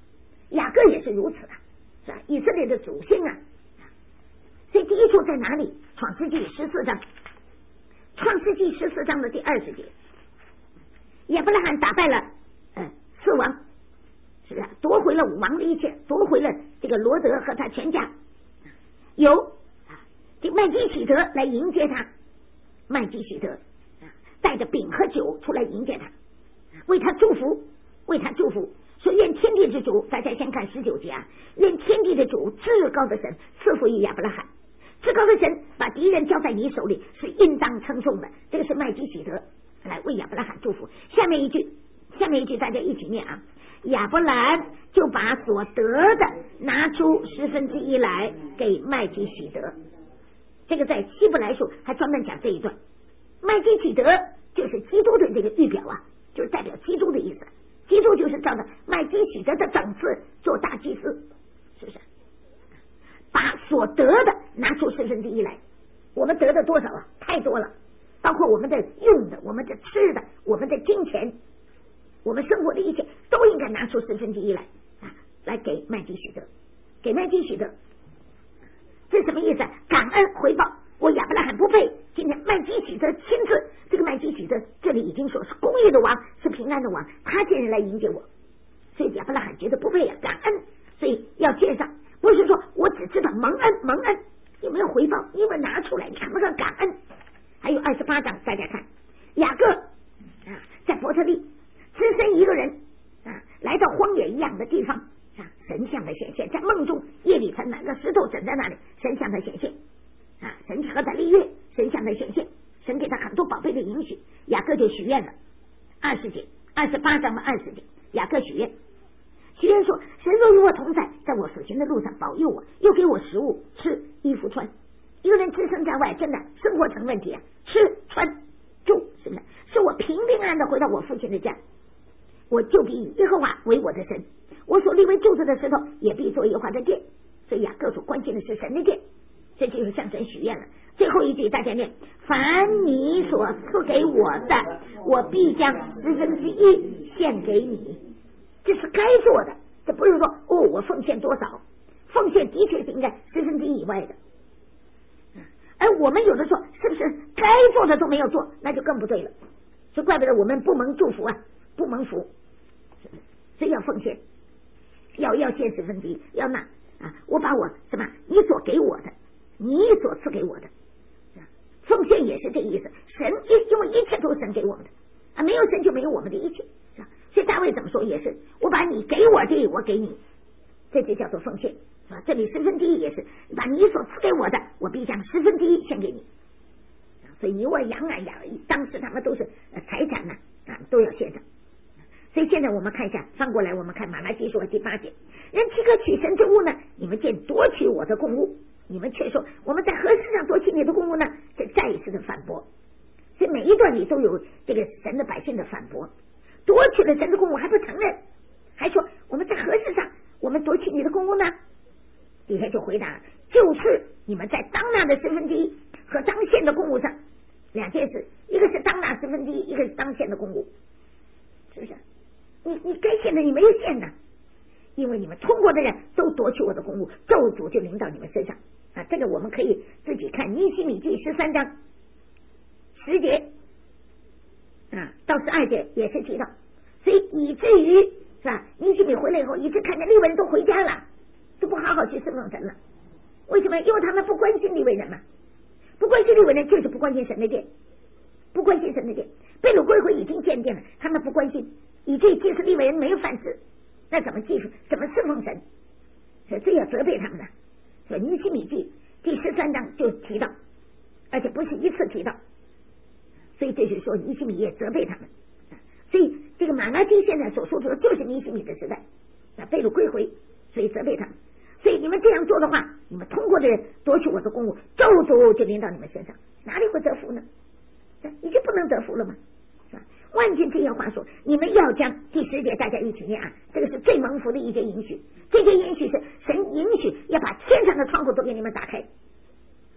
雅各也是如此啊，是吧？以色列的祖先啊，所以第一处在哪里？创世纪十四章，创世纪十四章的第二十节，亚伯拉罕打败了呃四王，是吧？夺回了武王的一切，夺回了这个罗德和他全家，有啊，这麦基洗德来迎接他，麦基洗德啊带着饼和酒出来迎接他，为他祝福，为他祝福。说愿天地之主，大家先看十九节啊，愿天地的主至高的神赐福于亚伯拉罕，至高的神把敌人交在你手里是应当称颂的。这个是麦基洗德来为亚伯拉罕祝福。下面一句，下面一句大家一起念啊，亚伯兰就把所得的拿出十分之一来给麦基洗德。这个在希伯来书还专门讲这一段，麦基洗德就是基督的这个预表啊，就是代表基督的意思。基督就是照着麦基洗德的等次做大祭司，是不是？把所得的拿出十分之一来，我们得的多少啊？太多了，包括我们的用的、我们的吃的、我们的金钱，我们生活的一切都应该拿出十分之一来啊，来给麦基洗德，给麦基洗德，这是什么意思？感恩回报。我亚伯拉罕不配，今天麦基洗德亲自，这个麦基洗德这里已经说是公义的王，是平安的王，他竟然来迎接我，所以亚伯拉罕觉得不配啊，感恩，所以要介绍，不是说我只知道蒙恩蒙恩，有没有回报？你有没有拿出来？你看不看感恩？还有二十八章，大家看雅各啊，在伯特利只身一个人啊，来到荒野一样的地方啊，神像的显现，在梦中夜里他拿个石头枕在那里，神像的显现。啊，神和他立约，神向他显现，神给他很多宝贝的允许，雅各就许愿了。二十节，二十八章的二十节，雅各许愿，许愿说：神若与我同在，在我所行的路上保佑我，又给我食物吃，衣服穿。一个人置身在外，真的生活成问题啊，吃穿住是不是？是我平平安安的回到我父亲的家，我就必以耶和华为我的神，我所立为柱子的石头也必做耶和华的殿。所以雅各所关心的是神的殿。这就是向神许愿了。最后一句大家念：凡你所赐给我的，我必将十分之一献给你。这是该做的，这不是说哦我奉献多少，奉献的确是应该十分之一以外的。而我们有的说是不是该做的都没有做，那就更不对了。所以怪不得我们不蒙祝福啊，不蒙福，所以要奉献，要要献十分之一，要拿啊！我把我什么你所给我的。你所赐给我的，奉献也是这意思。神因为一切都是神给我们的啊，没有神就没有我们的一切，是吧？所以大卫怎么说也是，我把你给我的，我给你，这就叫做奉献，是吧？这里十分之一也是把你所赐给我的，我必将十分之一献给你。所以牛啊羊啊羊，当时他们都是财产呢啊，都要献上。所以现在我们看一下，翻过来我们看马拉基书第八节，人岂可取神之物呢？你们见夺取我的供物。你们却说我们在何事上夺取你的供物呢？这再一次的反驳。所以每一段里都有这个神的百姓的反驳，夺取了神的供物还不承认，还说我们在何事上我们夺取你的供物呢？底下就回答，就是你们在当纳的十分之一和当献的供物上两件事，一个是当纳十分之一，一个是当献的供物，是不是？你你该献的你没有献呢，因为你们通过的人都夺取我的供物，咒诅就临到你们身上啊！这个我们可以自己看尼希米记十三章十节啊到十二节也是提到，所以以至于是吧？尼希米回来以后，一直看见利未人都回家了，都不好好去侍奉神了。为什么？因为他们不关心利未人嘛，不关心利未人就是不关心神的殿，不关心神的殿。被掳归回已经建殿了，他们不关心，以至于即使利未人没有饭吃，那怎么记住？怎么侍奉神？所以这要责备他们呢。所以尼希米记第十三章就提到，而且不是一次提到，所以这是说尼希米也责备他们。所以这个马拉基现在所说的就是尼希米的时代，被掳归回，所以责备他们。所以你们这样做的话，你们通过的人夺取我的公物，咒诅就临到你们身上，哪里会得福呢？已经不能得福了吗？是吧？万军这些话说，你们要将第十节大家一起念啊，这个是最蒙福的一节允许，这节允许是神允许要把天上的窗户都给你们打开，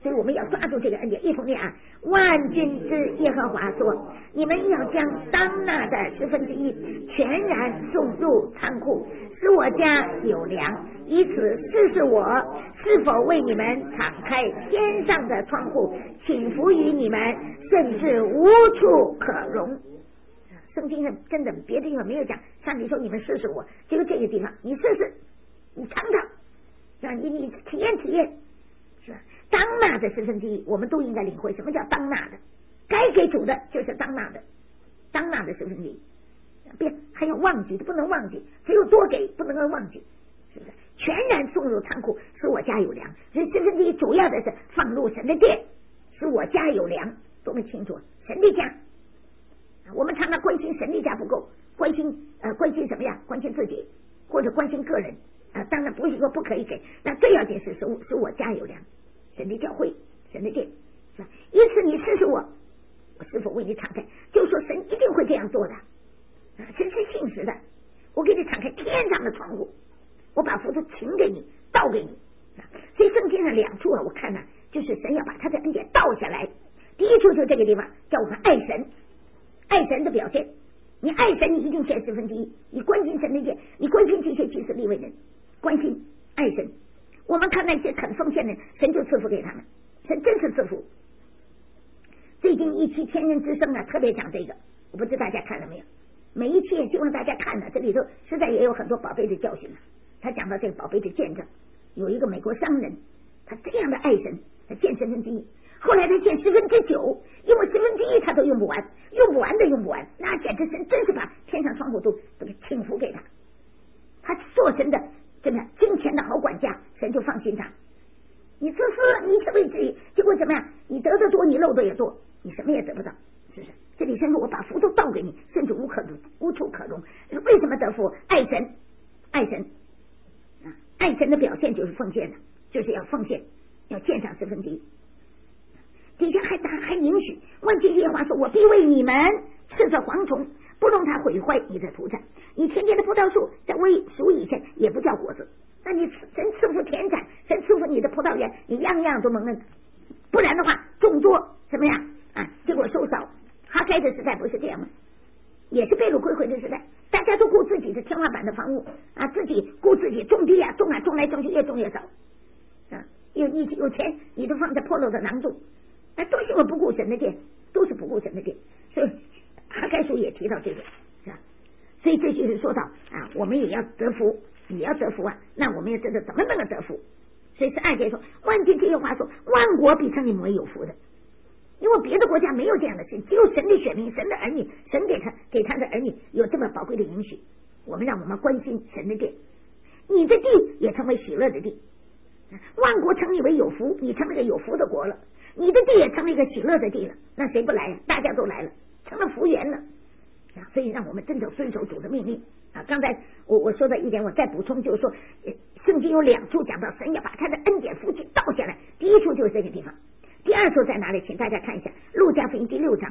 所以我们要抓住这个恩典。一同念啊，万军之耶和华说，你们要将当纳的十分之一全然送入仓库，使我家有粮，以此试试我是否为你们敞开天上的窗户，倾福于你们，甚至无处可容。圣经上真的别的地方没有讲，上帝说你们试试我，结果这个地方你试试，你尝尝，让你你体验体验，是吧？当纳的十分之一，我们都应该领会什么叫当纳的，该给主的就是当纳的，当纳的十分之一，别还要忘记，不能忘记，只有多给，不能够忘记，是不是？全然送入仓库，使我家有粮。所以十分之一主要的是放入神的殿，使我家有粮，多么清楚！神的家，我们常常关心神的家不够，关心呃关心什么呀？关心自己或者关心个人啊、呃，当然不是说不可以给，那最要紧是使使我家有粮。神的教会，神的殿，是吧？因此你试试我，我是否为你敞开？就说神一定会这样做的，啊，神是信实的。我给你敞开天上的窗户，我把福都倾给你，倒给你。啊、所以圣经上两处啊，我看呢、啊，就是神要把他的恩典倒下来。第一处就这个地方，叫我们爱神，爱神的表现。你爱神，你一定献十分之一。你关心神的殿，你关心这些祭司利未人，关心爱神。我们看那些很奉献的，神就赐福给他们，神真是赐福。最近一期千人之声啊，特别讲这个，我不知道大家看了没有？每一期也希望大家看了，这里头实在也有很多宝贝的教训了。他讲到这个宝贝的见证，有一个美国商人，他这样的爱神，他献十分之一，后来他献十分之九，因为十分之一他都用不完，用不完的用不完，那简直神真是把天上窗户都都给倾福给他。他做神的真的金钱的好管家，神就放心他。你自私，你是为自己，结果怎么样？你得的多，你漏的也多，你什么也得不到，是不是？这里神说我把福都倒给你，甚至无可无处可容。为什么得福？爱神，爱神啊！爱神的表现就是奉献的，就是要奉献，要献上十分之一。底下还还允许，万军耶和华说：“我必为你们斥责蝗虫，不容它毁坏你的土产。你田间的葡萄树在未熟以前也不叫果子。那你神赐福田产，神赐福你的葡萄园，你样样都蒙恩。不然的话，种多怎么样啊？结果收少。哈该的时代不是这样吗？也是被掳归回的时代，大家都顾自己的天花板的房屋啊，自己顾自己种地啊，种啊种来种去，越种越少啊。有你有钱，你都放在破漏的囊中。”那都是我不顾神的殿，都是不顾神的殿，所以哈该书也提到这个，是吧？所以这就是说到啊，我们也要得福，也要得福啊。那我们要知道怎么能够得福。所以是二节说，万军这些话说，万国必称你们为有福的，因为别的国家没有这样的事，只有神的选民、神的儿女，神给他给他的儿女有这么宝贵的允许。我们让我们关心神的殿，你的地也成为喜乐的地，万国称你为有福，你成了个有福的国了。你的地也成了一个喜乐的地了，那谁不来呀？大家都来了，成了福源了啊！所以让我们真正遵守主的命令啊！刚才我我说的一点，我再补充，就是说，圣经有两处讲到神要把他的恩典福气倒下来，第一处就是这个地方，第二处在哪里？请大家看一下路加福音第六章。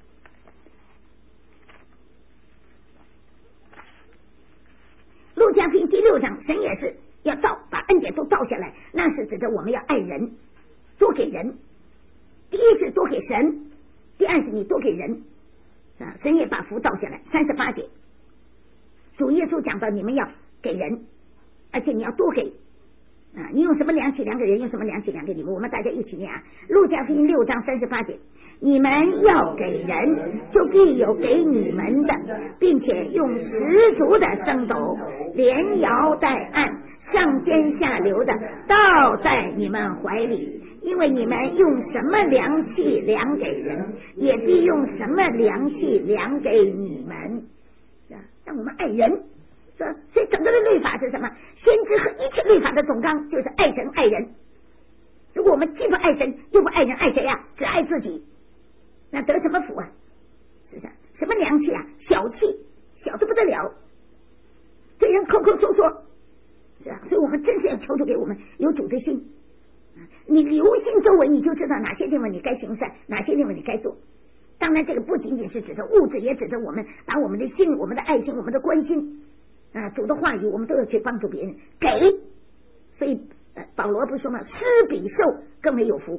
路加福音第六章，神也是要倒把恩典都倒下来，那是指着我们要爱人，多给人。第一是多给神，第二是你多给人啊！神也把福倒下来。三十八节，主耶稣讲到你们要给人，而且你要多给啊！你用什么粮食粮给人，用什么粮食粮给你们？我们大家一起念啊！路加福音六章三十八节，你们要给人，就必有给你们的，并且用十足的升斗，连摇带按，上尖下流的倒在你们怀里。因为你们用什么量器量给人，也必用什么量器量给你们。让我们爱人，所以整个的律法是什么？先知和一切律法的总纲就是爱神爱人。如果我们既不爱神又不爱人，爱谁呀、啊？只爱自己，那得什么福啊？是不是？什么良气啊？小气，小的不得了，对人抠抠缩缩，是吧？所以我们真是要求主给我们有主的心。你留心周围，你就知道哪些地方你该行善，哪些地方你该做。当然这个不仅仅是指着物质，也指着我们把我们的心、我们的爱心、我们的关心啊，主的话语我们都要去帮助别人给。所以、呃、保罗不是说吗？施比受更为有福，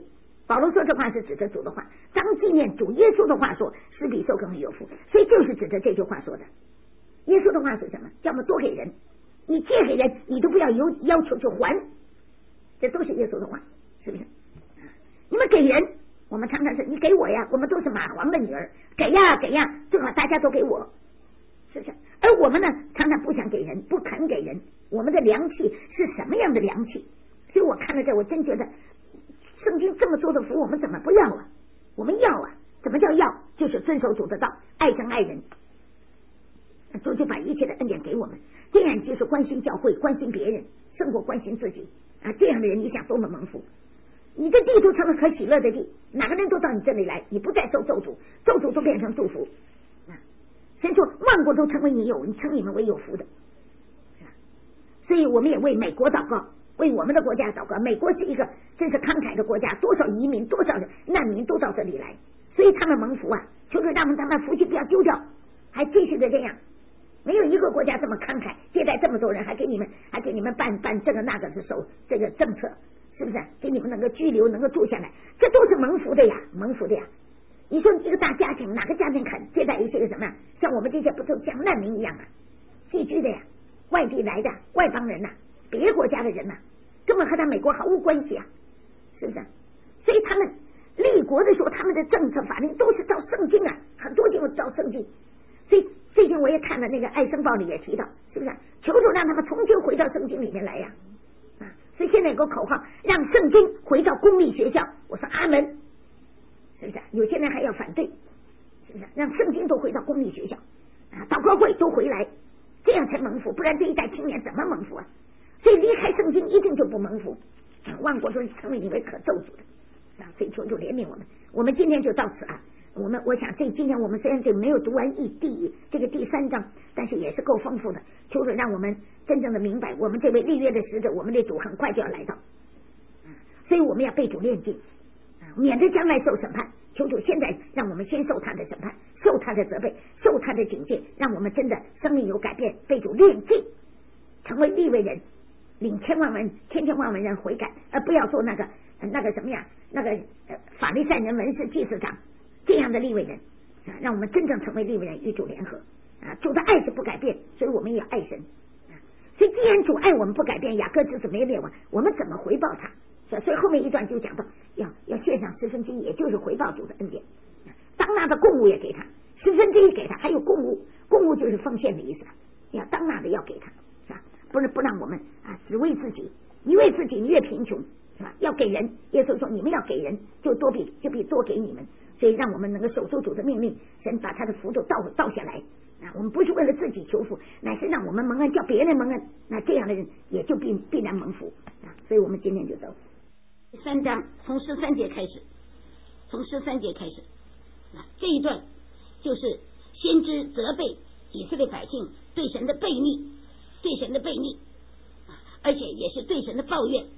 保罗说这话是指着主的话，当纪念主耶稣的话说，施比受更为有福，所以就是指着这句话说的。耶稣的话是什么？叫我们多给人，你借给人，你都不要有要求去还，这都是耶稣的话，是不是？你们给人，我们常常是你给我呀，我们都是蚂蟥的女儿，给呀给呀，最好大家都给我，是不是？而我们呢，常常不想给人，不肯给人，我们的良气是什么样的良气？所以我看到这，我真觉得圣经这么多的福，我们怎么不要啊？我们要啊！怎么叫要？就是遵守主的道，爱神爱人，主就把一切的恩典给我们，这样就是关心教会，关心别人，胜过关心自己啊！这样的人，你想多么蒙福？你的地都成了可喜乐的地，哪个人都到你这里来，你不再受咒诅，咒诅都变成祝福啊！神说万国都成为你有，你称你们为有福的。所以我们也为美国祷告，为我们的国家祷告。美国是一个真是慷慨的国家，多少移民，多少难民都到这里来，所以他们蒙福啊！求主让他们福气不要丢掉，还继续的这样。没有一个国家这么慷慨，接待这么多人，还给你们还给你们办办这个那个的手这个政策，是不是？给你们能够居留，能够住下来，这都是蒙福的呀，蒙福的呀！你说一个大家庭，哪个家庭肯接待一些个什么？像我们这些不都像难民一样啊？寄居的呀，外地来的外邦人呐、啊，别国家的人呐、啊，根本和他美国毫无关系啊，是不是？所以他们立国的时候，他们的政策法令都是照圣经啊，很多地方照圣经。所以最近我也看了那个《爱生报》里也提到，是不是？求主让他们重新回到圣经里面来呀！啊，所以现在有个口号，让圣经回到公立学校。我说阿门，是不是？有些人还要反对，是不是？让圣经都回到公立学校啊，祷告会都回来，这样才蒙福，不然这一代青年怎么蒙福啊？所以离开圣经一定就不蒙福啊！万国都成为你为可咒诅的啊！所以求主怜悯我们，我们今天就到此啊。我们我想这今天我们虽然这没有读完一第这个第三章，但是也是够丰富的。求主让我们真正的明白，我们这位立约的使者，我们的主很快就要来到，所以我们要被主炼净，免得将来受审判。求主现在让我们先受他的审判，受他的责备，受他的警戒，让我们真的生命有改变，被主炼净，成为利未人，领千万万千千万万人悔改，而不要做那个那个什么呀，那个法利赛人、文士、祭司长这样的利未人啊，让我们真正成为利未人，与主联合啊！主的爱是不改变，所以我们也爱神啊。所以既然主爱我们不改变，雅各之子没灭亡，我们怎么回报他？所以后面一段就讲到，要要献上十分之一，也就是回报主的恩典。当纳的供物也给他，十分之一给他，还有供物，供物就是奉献的意思，要当纳的要给他，是吧？不是不让我们啊只为自己，你为自己你越贫穷，是吧？要给人，耶稣说你们要给人，就多比就比多给你们。所以让我们能够守住主的命令，神把他的福都倒倒下来啊！我们不是为了自己求福，乃是让我们蒙恩，叫别人蒙恩，那这样的人也就必必然蒙福啊！所以我们今天就走第三章，从十三节开始，从十三节开始啊，这一段就是先知责备以色列百姓对神的悖逆，对神的悖逆，而且也是对神的抱怨。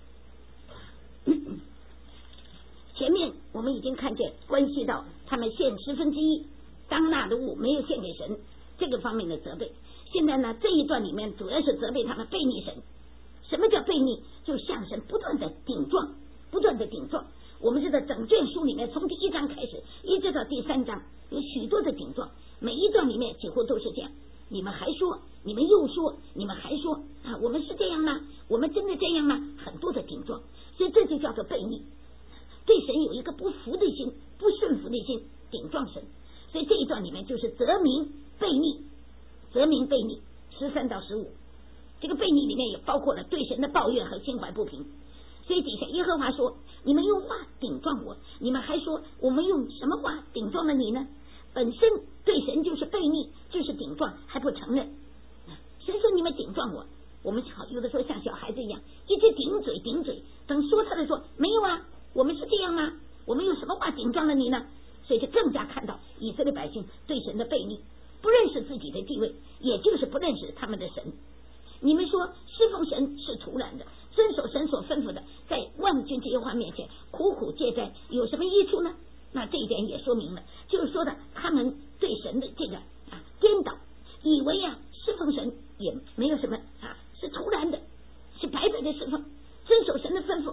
前面我们已经看见关系到他们献十分之一当纳的物没有献给神这个方面的责备。现在呢，这一段里面主要是责备他们悖逆神。什么叫悖逆？就是向神不断的顶撞，不断的顶撞。我们知道整卷书里面从第一章开始一直到第三章有许多的顶撞，每一段里面几乎都是这样，你们还说，你们又说，你们还说啊，我们是这样吗？我们真的这样吗？很多的顶撞，所以这就叫做悖逆，对神有一个不服的心，不顺服的心，顶撞神。所以这一段里面就是责明悖逆，责明悖逆十三到十五，这个悖逆里面也包括了对神的抱怨和心怀不平。所以底下耶和华说，你们用话顶撞我，你们还说我们用什么话顶撞了你呢？本身对神就是悖逆，就是顶撞，还不承认。神说你们顶撞我，我们好有的时候像小孩子一样一直顶嘴顶嘴，等说他的说没有啊，我们是这样吗？我们用什么话顶撞了你呢？所以就更加看到以色列百姓对神的悖逆，不认识自己的地位，也就是不认识他们的神。你们说侍奉神是徒然的，遵守神所吩咐的，在万军之耶和华面前苦苦戒斋，有什么益处呢？那这一点也说明了，就是说的他们对神的这个啊颠倒，以为啊侍奉神也没有什么啊，是徒然的，是白白的侍奉，遵守神的吩咐，因为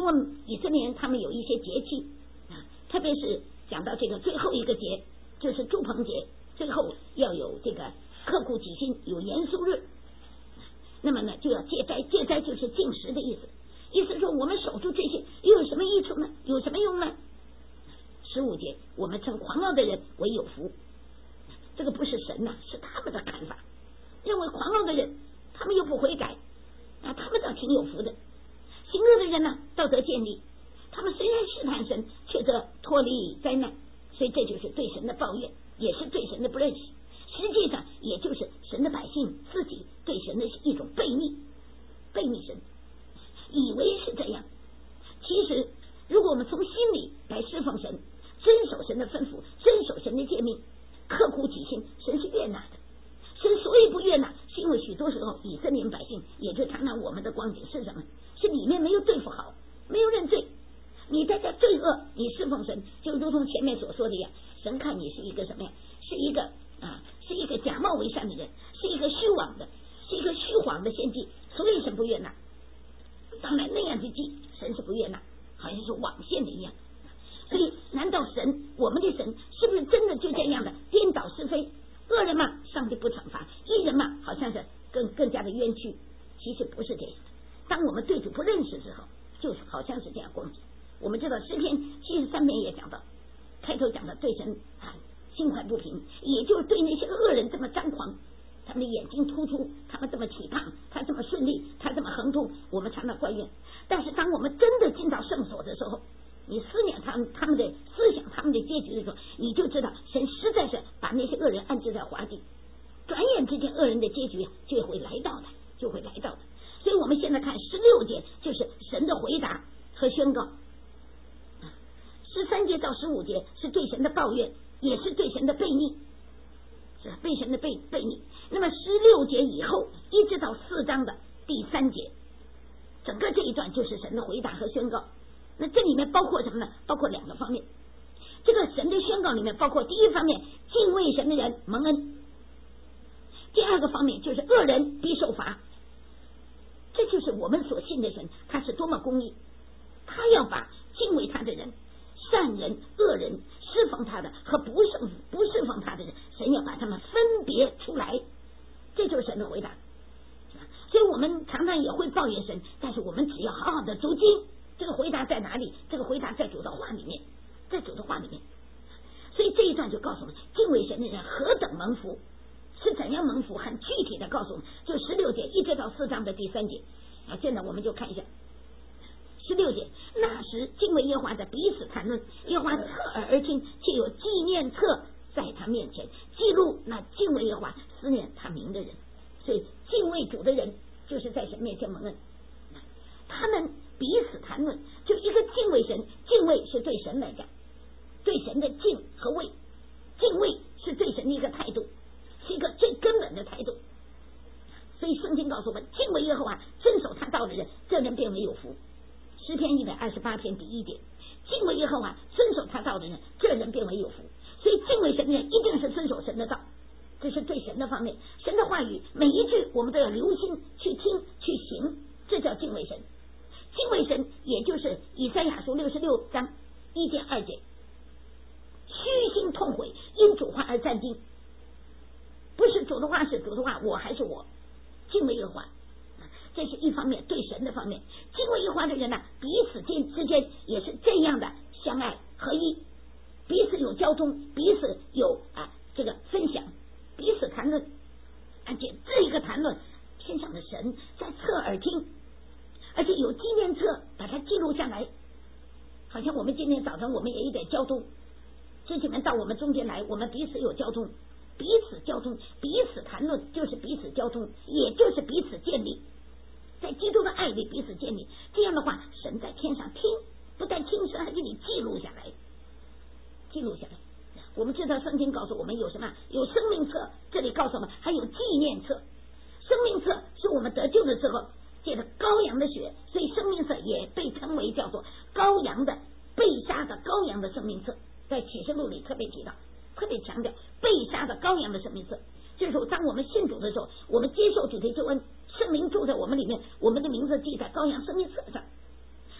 问以色列人他们有一些节气啊，特别是讲到这个最后一个节就是住棚节，最后要有这个刻苦己心，有严肃日，那么呢就要戒斋，戒斋就是禁食的意思，意思说我们守住这些又有什么益处呢？有什么用呢？十五节我们称狂傲的人为有福，这个不是神呐、啊，是他们的看法，认为狂傲的人他们又不悔改啊，他们倒挺有福的。行恶的人呢，道德建立，他们虽然试探神，却则脱离灾难，所以这就是对神的抱怨，也是对神的不认识，实际上也就是神的百姓自己对神的一种悖逆，悖逆神，以为是这样。其实如果我们从心里来侍奉神，遵守神的吩咐，遵守神的诫命，刻苦己心，神是悦纳的。神所以不悦纳，是因为许多时候以色列百姓，也就常常我们的光景是什么？是里面没有对付好，没有认罪。你在这罪恶，你侍奉神，就如同前面所说的一样，神看你是一个什么呀？是一个啊，是一个假冒为善的人，是一个虚妄的，是一个虚谎的献祭，所以神不悦纳。当然那样的祭，神是不悦纳，好像是网线的一样。所以，难道神，我们的神，是不是真的就这样的颠倒是非？恶人嘛，上帝不惩罚；义人嘛，好像是更更加的冤屈。其实不是这样的。当我们对主不认识之后，就是好像是这样光景。我们知道诗篇七十三篇也讲到，开头讲的对神啊心怀不平，也就是对那些恶人这么张狂，他们的眼睛突出，他们这么体胖，他这么顺利，他这么横冲，我们常常怪怨。但是当我们真的进到圣所的时候，你思念他们他们的思想，他们的结局的时候，你就知道神实在是把那些恶人安置在华地，转眼之间恶人的结局啊就会来到的，就会来到的。所以我们现在看十六节，就是神的回答和宣告。十三节到十五节是对神的抱怨，也是对神的悖逆，是对神的悖悖逆。那么十六节以后一直到四章的第三节，整个这一段就是神的回答和宣告。那这里面包括什么呢？包括两个方面。这个神的宣告里面包括第一方面，敬畏神的人蒙恩；第二个方面就是恶人必受罚。这就是我们所信的神，他是多么公义，他要把敬畏他的人、善人、恶人、侍奉他的和不侍不侍奉他的人，神要把他们分别出来。这就是神的回答。所以我们常常也会抱怨神，但是我们只要好好的读经。这个回答在哪里？这个回答在主的话里面，在主的话里面。所以这一段就告诉我们，敬畏神的人何等蒙福，是怎样蒙福，很具体的告诉我们。就十六节一直到四章的第三节啊，现在我们就看一下十六节。那时敬畏耶和华的彼此谈论，耶和华侧耳而听，且有纪念册在他面前记录那敬畏耶和华、思念他名的人。所以敬畏主的人就是在神面前蒙恩，他们彼此谈论，就一个敬畏神，敬畏是对神来讲，对神的敬和畏，敬畏是对神的一个态度，是一个最根本的态度。所以圣经告诉我们，敬畏耶和华、遵守他道的人，这人变为有福。诗篇一百二十八篇第一点，敬畏耶和华、遵守他道的人，这人变为有福。所以敬畏神的人一定是遵守神的道，这是对神的方面。神的话语每一句我们都要留心去听去行，这叫敬畏神。敬畏神也就是以赛亚书六十六章一节二节，虚心痛悔，因主话而战兢。不是主的话是主的话，我还是我，敬畏耶和华，这是一方面，对神的方面。敬畏耶和华的人呢、啊，彼此间之间也是这样的相爱合一，彼此有交通，彼此有啊这个分享，彼此谈论，而且这一个谈论天上的神在侧耳听，而且有纪念册把它记录下来。好像我们今天早晨我们也一点交通，弟兄们到我们中间来，我们彼此有交通，彼此交通，彼此谈论，就是彼此交通，也就是彼此建立，在基督的爱里彼此建立。这样的话，神在天上听，不但听，神还给你记录下来，记录下来。我们知道圣经告诉我们有什么？有生命册，这里告诉我们还有纪念册。生命册是我们得救的时候借着羔羊的血，所以生命册也被称为叫做羔羊的被杀的羔羊的生命册，在启示录里特别提到，特别强调被杀的羔羊的生命册。这时候当我们信主的时候，我们接受主的救恩，圣灵住在我们里面，我们的名字记在羔羊生命册上。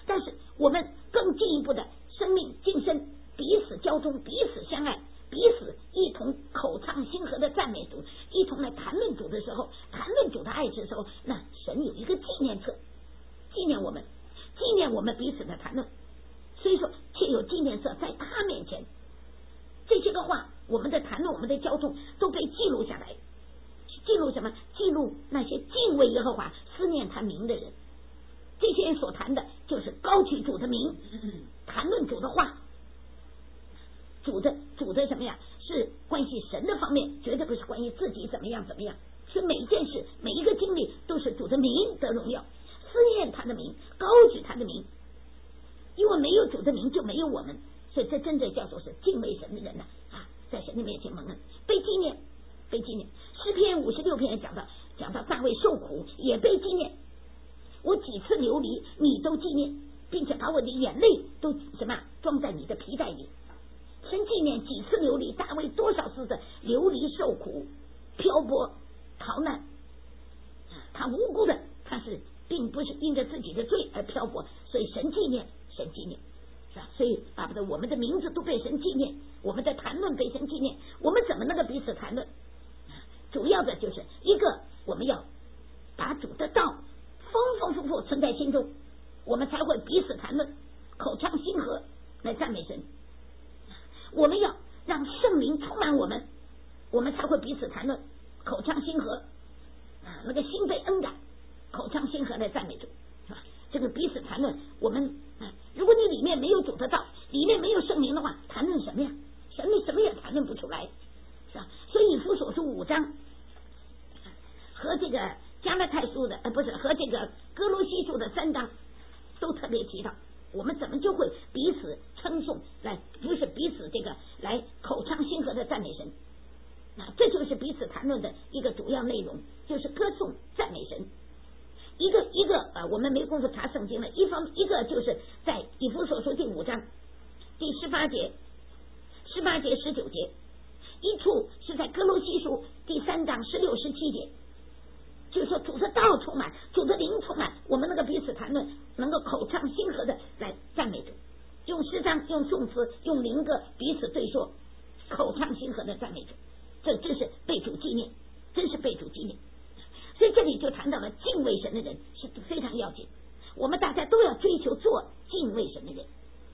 但是我们更进一步的生命晋升，彼此交忠，彼此相爱，彼此一同口唱心和的赞美主，一同来谈论主的时候，谈论主的爱的时候，那神有一个纪念册，纪念我们，纪念我们彼此的谈论。所以说，且有纪念册在他面前，这些个话，我们的谈论，我们的交通都被记录下来。记录什么？记录那些敬畏耶和华、思念他名的人。这些人所谈的就是高举主的名，谈论主的话，主的主的什么呀？是关系神的方面，绝对不是关于自己怎么样怎么样。是每一件事、每一个经历都是主的名得荣耀，思念他的名，高举他的名。因为没有主的名，就没有我们，所以这真的叫做是敬畏神的人呢啊，在神的面前蒙恩，被纪念，被纪念。诗篇五十六篇讲到，讲到大卫受苦也被纪念。我几次流离，你都纪念，并且把我的眼泪都什么装在你的皮带里。神纪念几次流离，大卫多少次的流离受苦、漂泊、逃难。他无辜的，他是并不是因着自己的罪而漂泊，所以神纪念，神纪念，是吧？所以巴不得我们的名字都被神纪念，我们的谈论被神纪念。我们怎么能够彼此谈论？主要的就是一个，我们要把主的道丰丰富富存在心中，我们才会彼此谈论，口唱心和来赞美神。我们要让圣灵充满我们，我们才会彼此谈论，口唱心和啊，那个心被恩感，口唱心和来赞美主，是吧？这个彼此谈论，我们啊，如果你里面没有主的道，里面没有圣灵的话，谈论什么呀？什么什么也谈论不出来，是吧？所以以弗所书五章和这个加拉太书的呃不是和这个哥罗西书的三章都特别提到，我们怎么就会彼此称颂，来不是彼此这个来口唱心和的赞美神。那这就是彼此谈论的一个主要内容，就是歌颂赞美神。一个一个呃，我们没工夫查圣经了。一方一个就是在以弗所书第五章第十八节、十八节、十九节，一处是在哥罗西书第三章十六、十七节，就是说主的道充满，主的灵充满，我们能够彼此谈论，能够口唱心和的来赞美主，用诗章、用颂词、用灵歌彼此对说，口唱心和的赞美主。这真是被主纪念，真是被主纪念。所以这里就谈到了敬畏神的人是非常要紧，我们大家都要追求做敬畏神的人。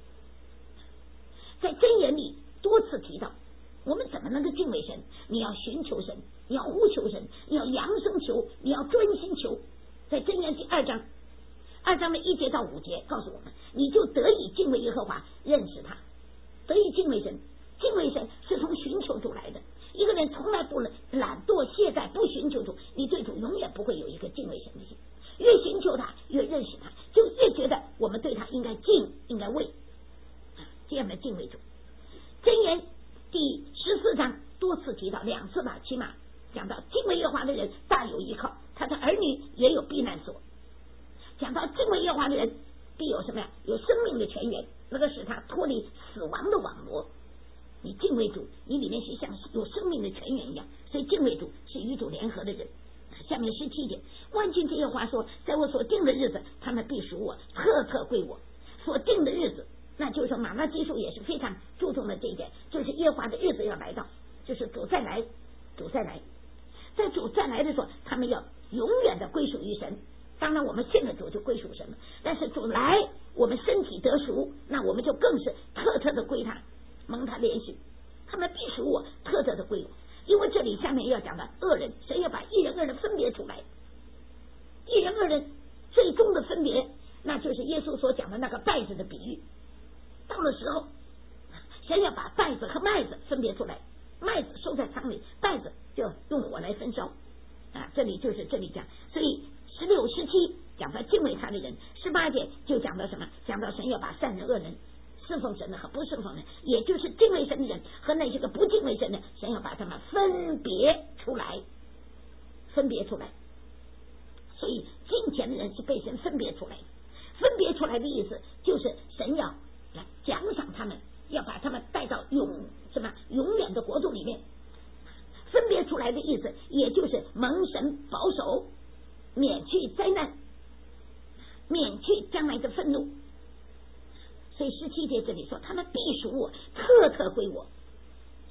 在箴言里多次提到，我们怎么能够敬畏神？你要寻求神，你要呼求神，你要扬声求，你要专心求。在箴言第二章二章的一节到五节告诉我们，你就得以敬畏耶和华，认识他，得以敬畏神。敬畏神是从寻求主来的。一个人从来不懒惰懈怠，不寻求主，你对主永远不会有一个敬畏神的心。越寻求他，越认识他，就越觉得我们对他应该敬，应该畏，这样的敬畏主。箴言第十四章多次提到，两次吧，起码讲到敬畏耶和华的人大有依靠，他的儿女也有避难所。讲到敬畏耶和华的人必有什么呀？有生命的泉源，那个使他脱离死亡的网罗。你敬畏主，你里面是像有生命的泉源一样，所以敬畏主是与主联合的人。下面十七节，万军之耶和华说，在我所定的日子，他们必属我，特特归我。所定的日子，那就是说马拉基书也是非常注重的这一点，就是耶和华的日子要来到，就是主再来，主再来，在主再来的时候，他们要永远的归属于神。当然我们信了主就归属神了，但是主来，我们身体得赎，那我们就更是特特的归他，蒙他连续，他们必属我，特特的归我。因为这里下面要讲的恶人，神要把一人二人分别出来，一人二人最终的分别，那就是耶稣所讲的那个稗子的比喻。到了时候，神要把稗子和麦子分别出来，麦子收在仓里，稗子就用火来焚烧啊。这里就是这里讲，所以十六、十七讲到敬畏他的人，十八节就讲到什么？讲到神要把善人、恶人，侍奉神的和不侍奉的，也就是敬畏神的人和那些个不敬畏神的，神要把他们分别出来，分别出来。所以敬虔的人是被神分别出来的，分别出来的意思就是神要来奖赏他们，要把他们带到永什么永远的国度里面。分别出来的意思，也就是蒙神保守，免去灾难，免去将来的愤怒，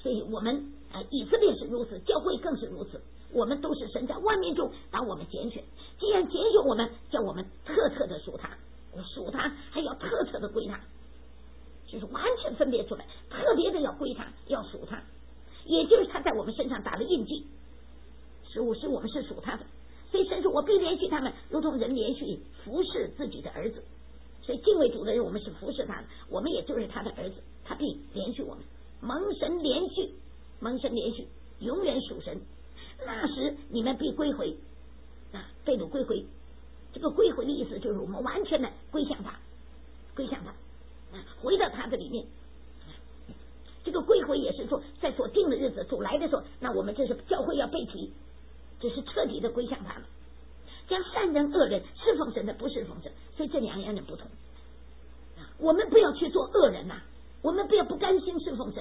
所以我们啊、呃，以色列是如此，教会更是如此。我们都是神在万民中把我们拣选，既然拣选我们，叫我们特特的属他，属他还要特特的归他，就是完全分别出来，特别的要归他，要属他，也就是他在我们身上打了印记，十五是我们是属他的。所以神说我必连续他们，如同人连续服侍自己的儿子。所以敬畏主的人，我们是服侍他的，我们也就是他的儿子，他必连续我们，蒙神连续，蒙神连续，永远属神。那时你们必归回啊，被掳归回。这个归回的意思就是我们完全的归向他，归向他啊，回到他的里面。这个归回也是说，在所定的日子主来的时候，那我们这是教会要被提，这是彻底的归向他了。将善人恶人侍奉神的不侍奉神，所以这两样的不同啊。我们不要去做恶人呐、啊，我们不要不甘心侍奉